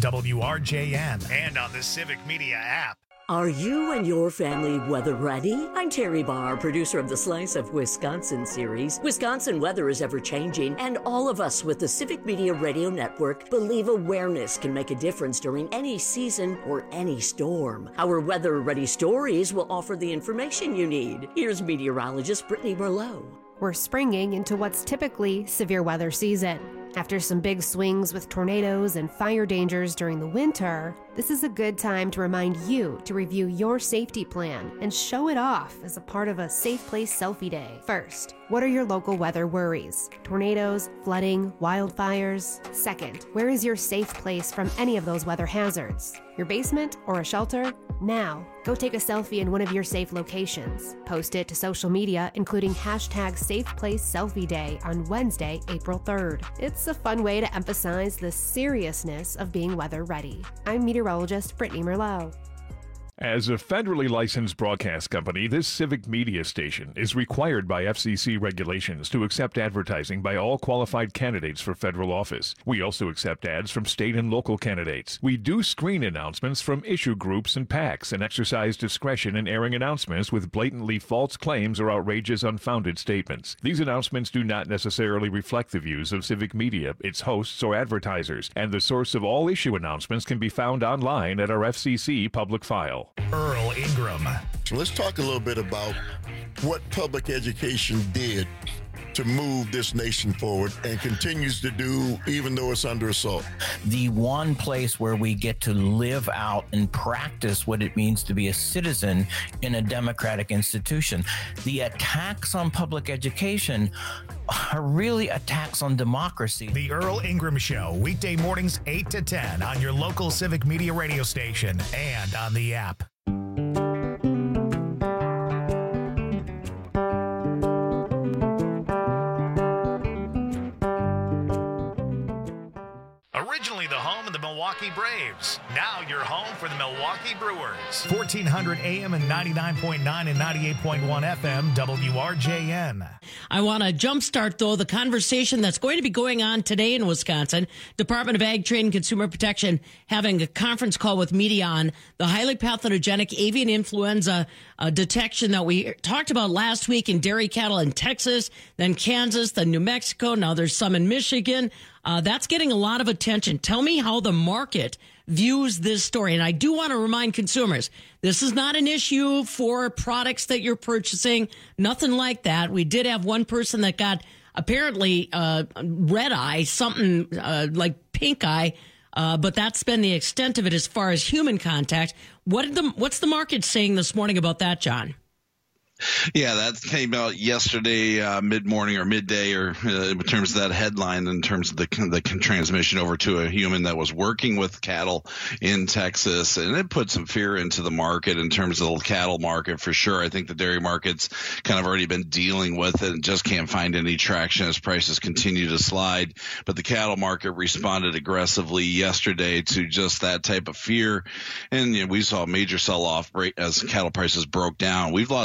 WRJN. And on the Civic Media app. Are you and your family weather ready? I'm Terry Barr, producer of the Slice of Wisconsin series. Wisconsin weather is ever changing, and all of us with the Civic Media Radio Network believe awareness can make a difference during any season or any storm. Our Weather Ready stories will offer the information you need. Here's meteorologist Brittany Merlot. We're springing into what's typically severe weather season. After some big swings with tornadoes and fire dangers during the winter, this is a good time to remind you to review your safety plan and show it off as a part of a Safe Place Selfie Day. First, what are your local weather worries? Tornadoes, flooding, wildfires? Second, where is your safe place from any of those weather hazards? Your basement or a shelter? Now, go take a selfie in one of your safe locations. Post it to social media, including hashtag SafePlaceSelfieDay on Wednesday, April 3rd. It's a fun way to emphasize the seriousness of being weather ready. I'm meteorologist Brittany Merlot. As a federally licensed broadcast company, this Civic Media station is required by FCC regulations to accept advertising by all qualified candidates for federal office. We also accept ads from state and local candidates. We do screen announcements from issue groups and PACs and exercise discretion in airing announcements with blatantly false claims or outrageous unfounded statements. These announcements do not necessarily reflect the views of Civic Media, its hosts, or advertisers, and the source of all issue announcements can be found online at our FCC public file. Earl Ingram. So let's talk a little bit about what public education did to move this nation forward and continues to do even though it's under assault. The one place where we get to live out and practice what it means to be a citizen in a democratic institution. The attacks on public education are really attacks on democracy. The Earl Ingram Show, weekday mornings 8 to 10 on your local Civic Media radio station and on the app. Originally the home of the Milwaukee Braves. Now you're home for the Milwaukee Brewers. 1400 AM and 99.9 and 98.1 FM WRJN. I want to jumpstart, though, the conversation that's going to be going on today in Wisconsin. Department of Ag, Trade, and Consumer Protection having a conference call with media on the highly pathogenic avian influenza detection that we talked about last week in dairy cattle in Texas, then Kansas, then New Mexico. Now there's some in Michigan. That's getting a lot of attention. Tell me how the market views this story. And I do want to remind consumers, this is not an issue for products that you're purchasing, nothing like that. We did have one person that got apparently red eye, something like pink eye, but that's been the extent of it as far as human contact. What's the market saying this morning about that, John? Yeah, that came out yesterday, mid-morning or midday, or in terms of that headline, in terms of the transmission over to a human that was working with cattle in Texas, and it put some fear into the market in terms of the cattle market for sure. I think the dairy market's kind of already been dealing with it and just can't find any traction as prices continue to slide. But the cattle market responded aggressively yesterday to just that type of fear, and we saw a major sell-off as cattle prices broke down. We've lost 50%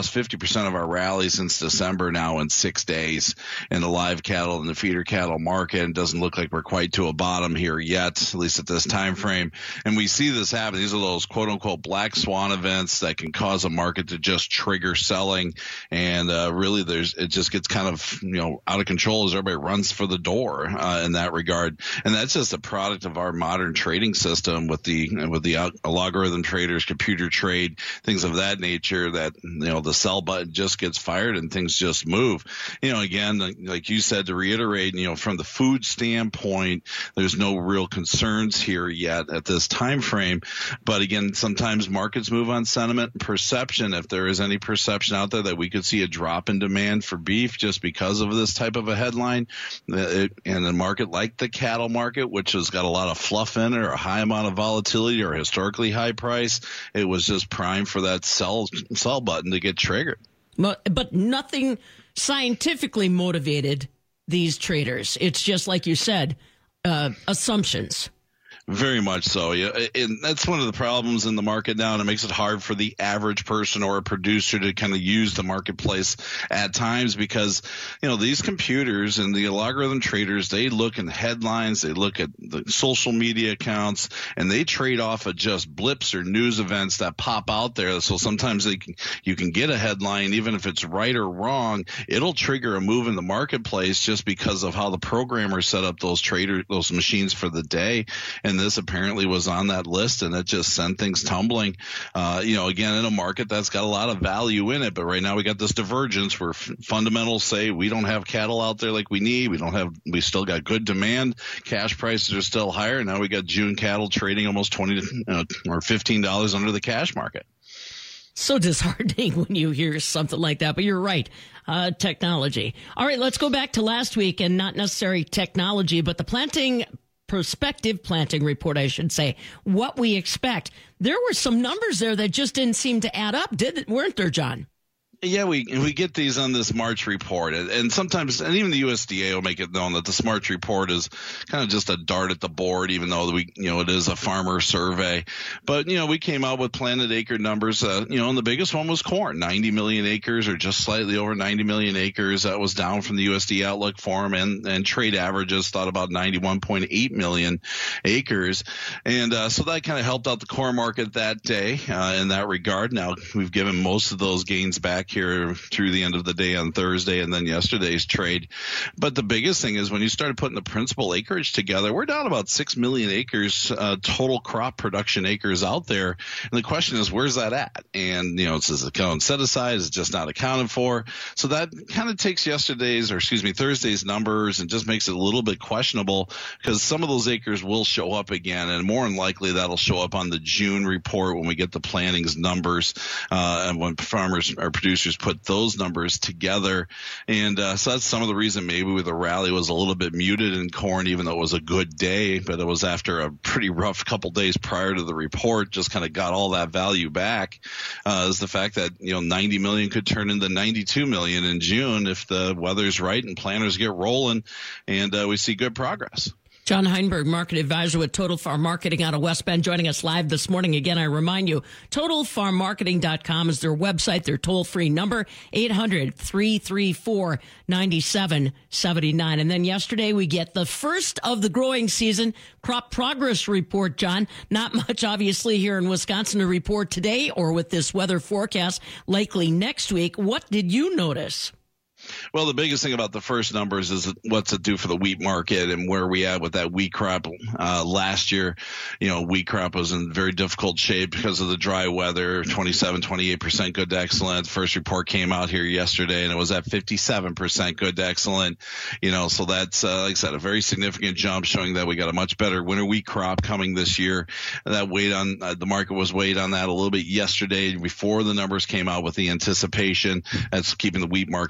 50% of our rally since December now in 6 days in the live cattle and the feeder cattle market. It doesn't look like we're quite to a bottom here yet, at least at this time frame. And we see this happen. These are those quote unquote black swan events that can cause a market to just trigger selling. And really it just gets kind of, out of control as everybody runs for the door in that regard. And that's just a product of our modern trading system with the logarithm traders, computer trade, things of that nature, that, the sell button just gets fired and things just move. Again, like you said, to reiterate, from the food standpoint, there's no real concerns here yet at this time frame. But again, sometimes markets move on sentiment and perception. If there is any perception out there that we could see a drop in demand for beef just because of this type of a headline, and a market like the cattle market, which has got a lot of fluff in it or a high amount of volatility or a historically high price, it was just prime for that sell button to get triggered. But nothing scientifically motivated these traders. It's just like you said, assumptions. Very much so. Yeah, and that's one of the problems in the market now, and it makes it hard for the average person or a producer to kind of use the marketplace at times because, these computers and the logarithm traders, they look in headlines, they look at the social media accounts, and they trade off of just blips or news events that pop out there. So sometimes you can get a headline, even if it's right or wrong, it'll trigger a move in the marketplace just because of how the programmers set up those machines for the day. And this apparently was on that list, and it just sent things tumbling. Again, in a market that's got a lot of value in it, but right now we got this divergence where fundamentals say we don't have cattle out there like we need. We still got good demand. Cash prices are still higher. Now we got June cattle trading almost $20 or $15 under the cash market. So disheartening when you hear something like that, but you're right. Technology. All right, let's go back to last week, and not necessarily technology, but the prospective planting report, I should say, what we expect. There were some numbers there that just didn't seem to add up, weren't there, John? Yeah, we get these on this March report, and sometimes, and even the USDA will make it known that this March report is kind of just a dart at the board, even though it is a farmer survey. But we came out with planted acre numbers, and the biggest one was corn, 90 million acres, or just slightly over 90 million acres. That was down from the USDA Outlook Forum, and trade averages thought about 91.8 million acres, and so that kind of helped out the corn market that day in that regard. Now we've given most of those gains back here through the end of the day on Thursday and then yesterday's trade. But the biggest thing is when you started putting the principal acreage together, we're down about 6 million acres, total crop production acres out there. And the question is, where's that at? And, does it count set aside? Is it just not accounted for? So that kind of takes Thursday's numbers and just makes it a little bit questionable because some of those acres will show up again. And more than likely that'll show up on the June report when we get the plantings numbers and when farmers or producers put those numbers together. And so that's some of the reason maybe the rally was a little bit muted in corn, even though it was a good day, but it was after a pretty rough couple days prior to the report, just kind of got all that value back, is the fact that, 90 million could turn into 92 million in June if the weather's right and planters get rolling and we see good progress. John Heinberg, market advisor with Total Farm Marketing out of West Bend, joining us live this morning. Again, I remind you, TotalFarmMarketing.com is their website, their toll-free number, 800-334-9779. And then yesterday, we get the first of the growing season crop progress report, John. Not much, obviously, here in Wisconsin to report today or with this weather forecast, likely next week. What did you notice? Well, the biggest thing about the first numbers is what's it do for the wheat market and where we at with that wheat crop. Last year, wheat crop was in very difficult shape because of the dry weather, 28% good to excellent. The first report came out here yesterday and it was at 57% good to excellent. So that's, like I said, a very significant jump showing that we got a much better winter wheat crop coming this year. That weighed on, the market was weighed on that a little bit yesterday before the numbers came out with the anticipation. That's keeping the wheat market a little bit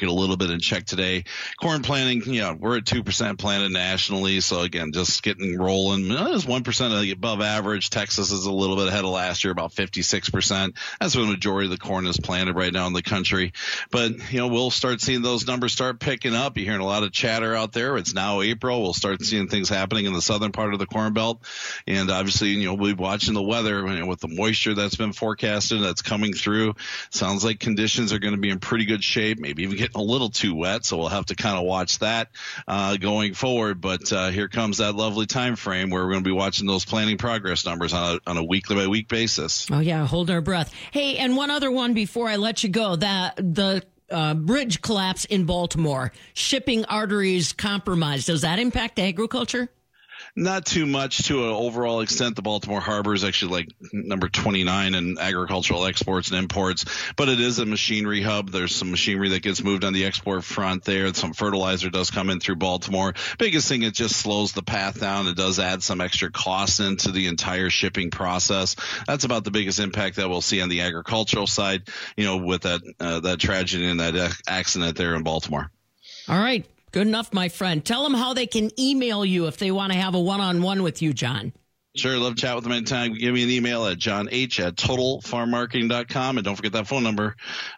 bit in check today. Corn planting, we're at 2% planted nationally. So again, just getting rolling. It's 1% above average. Texas is a little bit ahead of last year, about 56%. That's where the majority of the corn is planted right now in the country. But, we'll start seeing those numbers start picking up. You're hearing a lot of chatter out there. It's now April. We'll start seeing things happening in the southern part of the Corn Belt. And obviously, we'll be watching the weather with the moisture that's been forecasted that's coming through. Sounds like conditions are going to be in pretty good shape, maybe even getting a little too wet. So we'll have to kind of watch that going forward. But here comes that lovely time frame where we're going to be watching those planting progress numbers on a weekly by week basis. Oh, yeah. Hold our breath. Hey, and one other one before I let you go, that the bridge collapse in Baltimore, shipping arteries compromised. Does that impact agriculture? Not too much to an overall extent. The Baltimore Harbor is actually like number 29 in agricultural exports and imports, but it is a machinery hub. There's some machinery that gets moved on the export front there. Some fertilizer does come in through Baltimore. Biggest thing, it just slows the path down. It does add some extra costs into the entire shipping process. That's about the biggest impact that we'll see on the agricultural side, with that tragedy and that accident there in Baltimore. All right. Good enough, my friend. Tell them how they can email you if they want to have a one-on-one with you, John. Sure. Love to chat with them anytime. Give me an email at jonh@totalfarmmarketing.com. And don't forget that phone number,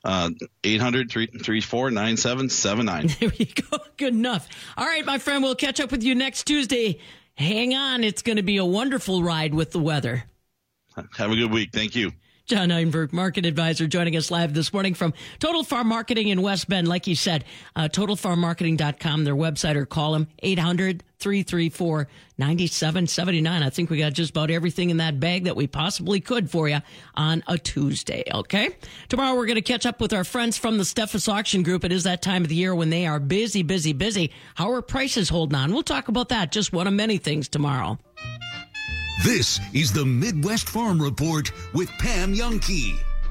800-334-9779. There you go. Good enough. All right, my friend. We'll catch up with you next Tuesday. Hang on. It's going to be a wonderful ride with the weather. Have a good week. Thank you. John Einberg, market advisor, joining us live this morning from Total Farm Marketing in West Bend. Like you said, totalfarmmarketing.com, their website, or call them, 800-334-9779. I think we got just about everything in that bag that we possibly could for you on a Tuesday, okay? Tomorrow we're going to catch up with our friends from the Steffes Auction Group. It is that time of the year when they are busy, busy, busy. How are prices holding on? We'll talk about that, just one of many things tomorrow. This is the Midwest Farm Report with Pam Youngkey.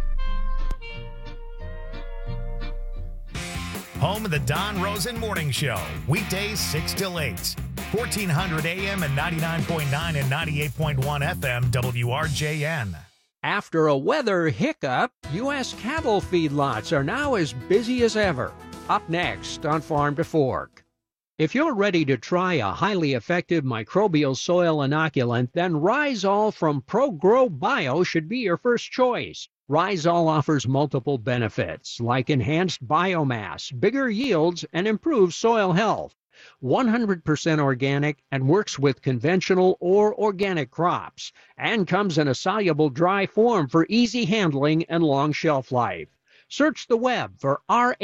Home of the Don Rosen Morning Show. Weekdays 6 till 8. 1400 AM and 99.9 and 98.1 FM WRJN. After a weather hiccup, U.S. cattle feedlots are now as busy as ever. Up next on Farm to Fork. If you're ready to try a highly effective microbial soil inoculant, then Rhizol from ProGrow Bio should be your first choice. Rhizol offers multiple benefits like enhanced biomass, bigger yields, and improved soil health. 100% organic and works with conventional or organic crops, and comes in a soluble dry form for easy handling and long shelf life. Search the web for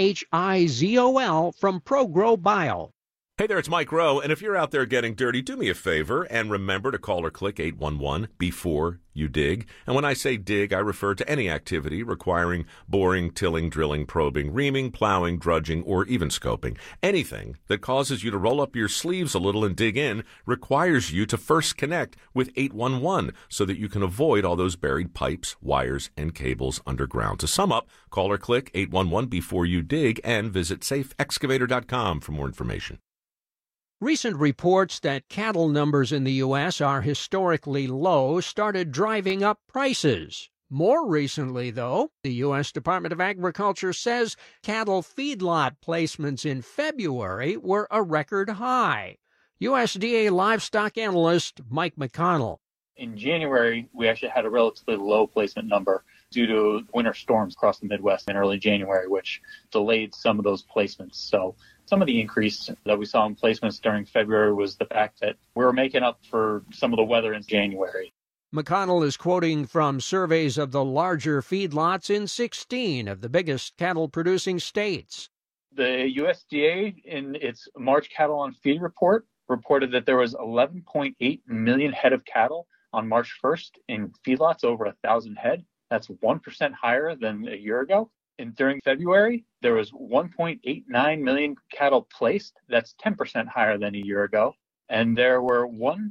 RHIZOL from ProGrow Bio. Hey there, it's Mike Rowe, and if you're out there getting dirty, do me a favor and remember to call or click 811 before you dig. And when I say dig, I refer to any activity requiring boring, tilling, drilling, probing, reaming, plowing, drudging, or even scoping. Anything that causes you to roll up your sleeves a little and dig in requires you to first connect with 811 so that you can avoid all those buried pipes, wires, and cables underground. To sum up, call or click 811 before you dig and visit safeexcavator.com for more information. Recent reports that cattle numbers in the U.S. are historically low started driving up prices. More recently, though, the U.S. Department of Agriculture says cattle feedlot placements in February were a record high. USDA livestock analyst Mike McConnell. In January, we actually had a relatively low placement number due to winter storms across the Midwest in early January, which delayed some of those placements. So some of the increase that we saw in placements during February was the fact that we were making up for some of the weather in January. McConnell is quoting from surveys of the larger feedlots in 16 of the biggest cattle-producing states. The USDA, in its March Cattle on Feed report, reported that there was 11.8 million head of cattle on March 1st in feedlots over 1,000 head. That's 1% higher than a year ago. And during February, there was 1.89 million cattle placed. That's 10% higher than a year ago. And there were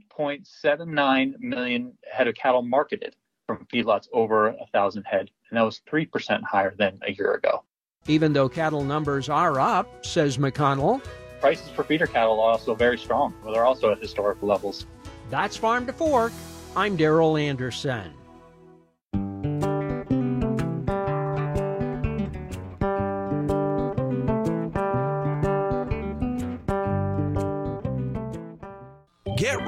1.79 million head of cattle marketed from feedlots over 1,000 head. And that was 3% higher than a year ago. Even though cattle numbers are up, says McConnell, prices for feeder cattle are also very strong. Well, they're also at historical levels. That's Farm to Fork. I'm Darrell Anderson.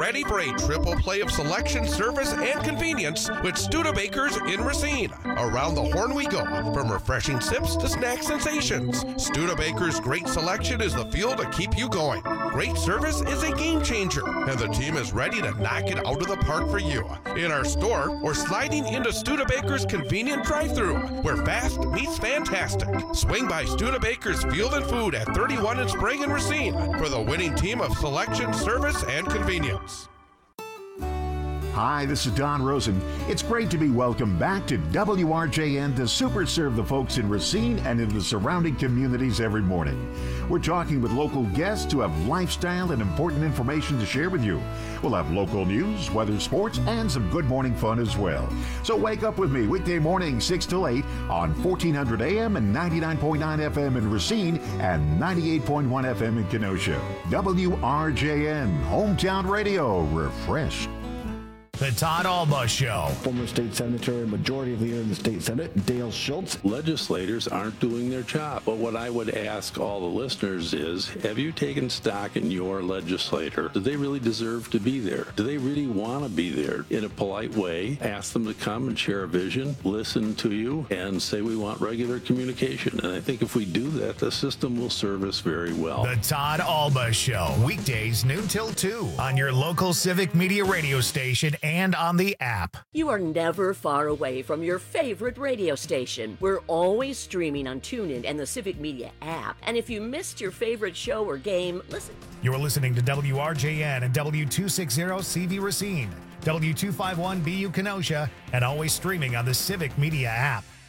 ready for a triple play of selection, service, and convenience with Studebakers in Racine. Around the horn we go, from refreshing sips to snack sensations. Studebakers' great selection is the fuel to keep you going. Great service is a game changer, and the team is ready to knock it out of the park for you. In our store or sliding into Studebakers' convenient drive-thru, where fast meets fantastic. Swing by Studebakers Field and Food at 31 in Sprague and Racine for the winning team of selection, service, and convenience. Hi, this is Don Rosen. It's great to be welcomed back to WRJN to super serve the folks in Racine and in the surrounding communities every morning. We're talking with local guests who have lifestyle and important information to share with you. We'll have local news, weather, sports, and some good morning fun as well. So wake up with me weekday morning 6 till 8 on 1400 AM and 99.9 FM in Racine and 98.1 FM in Kenosha. WRJN, Hometown Radio, refreshed. The Todd Alba Show. Former state senator and majority leader in the state senate, Dale Schultz. Legislators aren't doing their job. But what I would ask all the listeners is, have you taken stock in your legislator? Do they really deserve to be there? Do they really want to be there? In a polite way, ask them to come and share a vision, listen to you, and say we want regular communication. And I think if we do that, the system will serve us very well. The Todd Alba Show. Weekdays noon till 2 on your local Civic Media radio station and on the app. You are never far away from your favorite radio station. We're always streaming on TuneIn and the Civic Media app. And if you missed your favorite show or game, listen. You're listening to WRJN and W260CV Racine, W251BU Kenosha, and always streaming on the Civic Media app.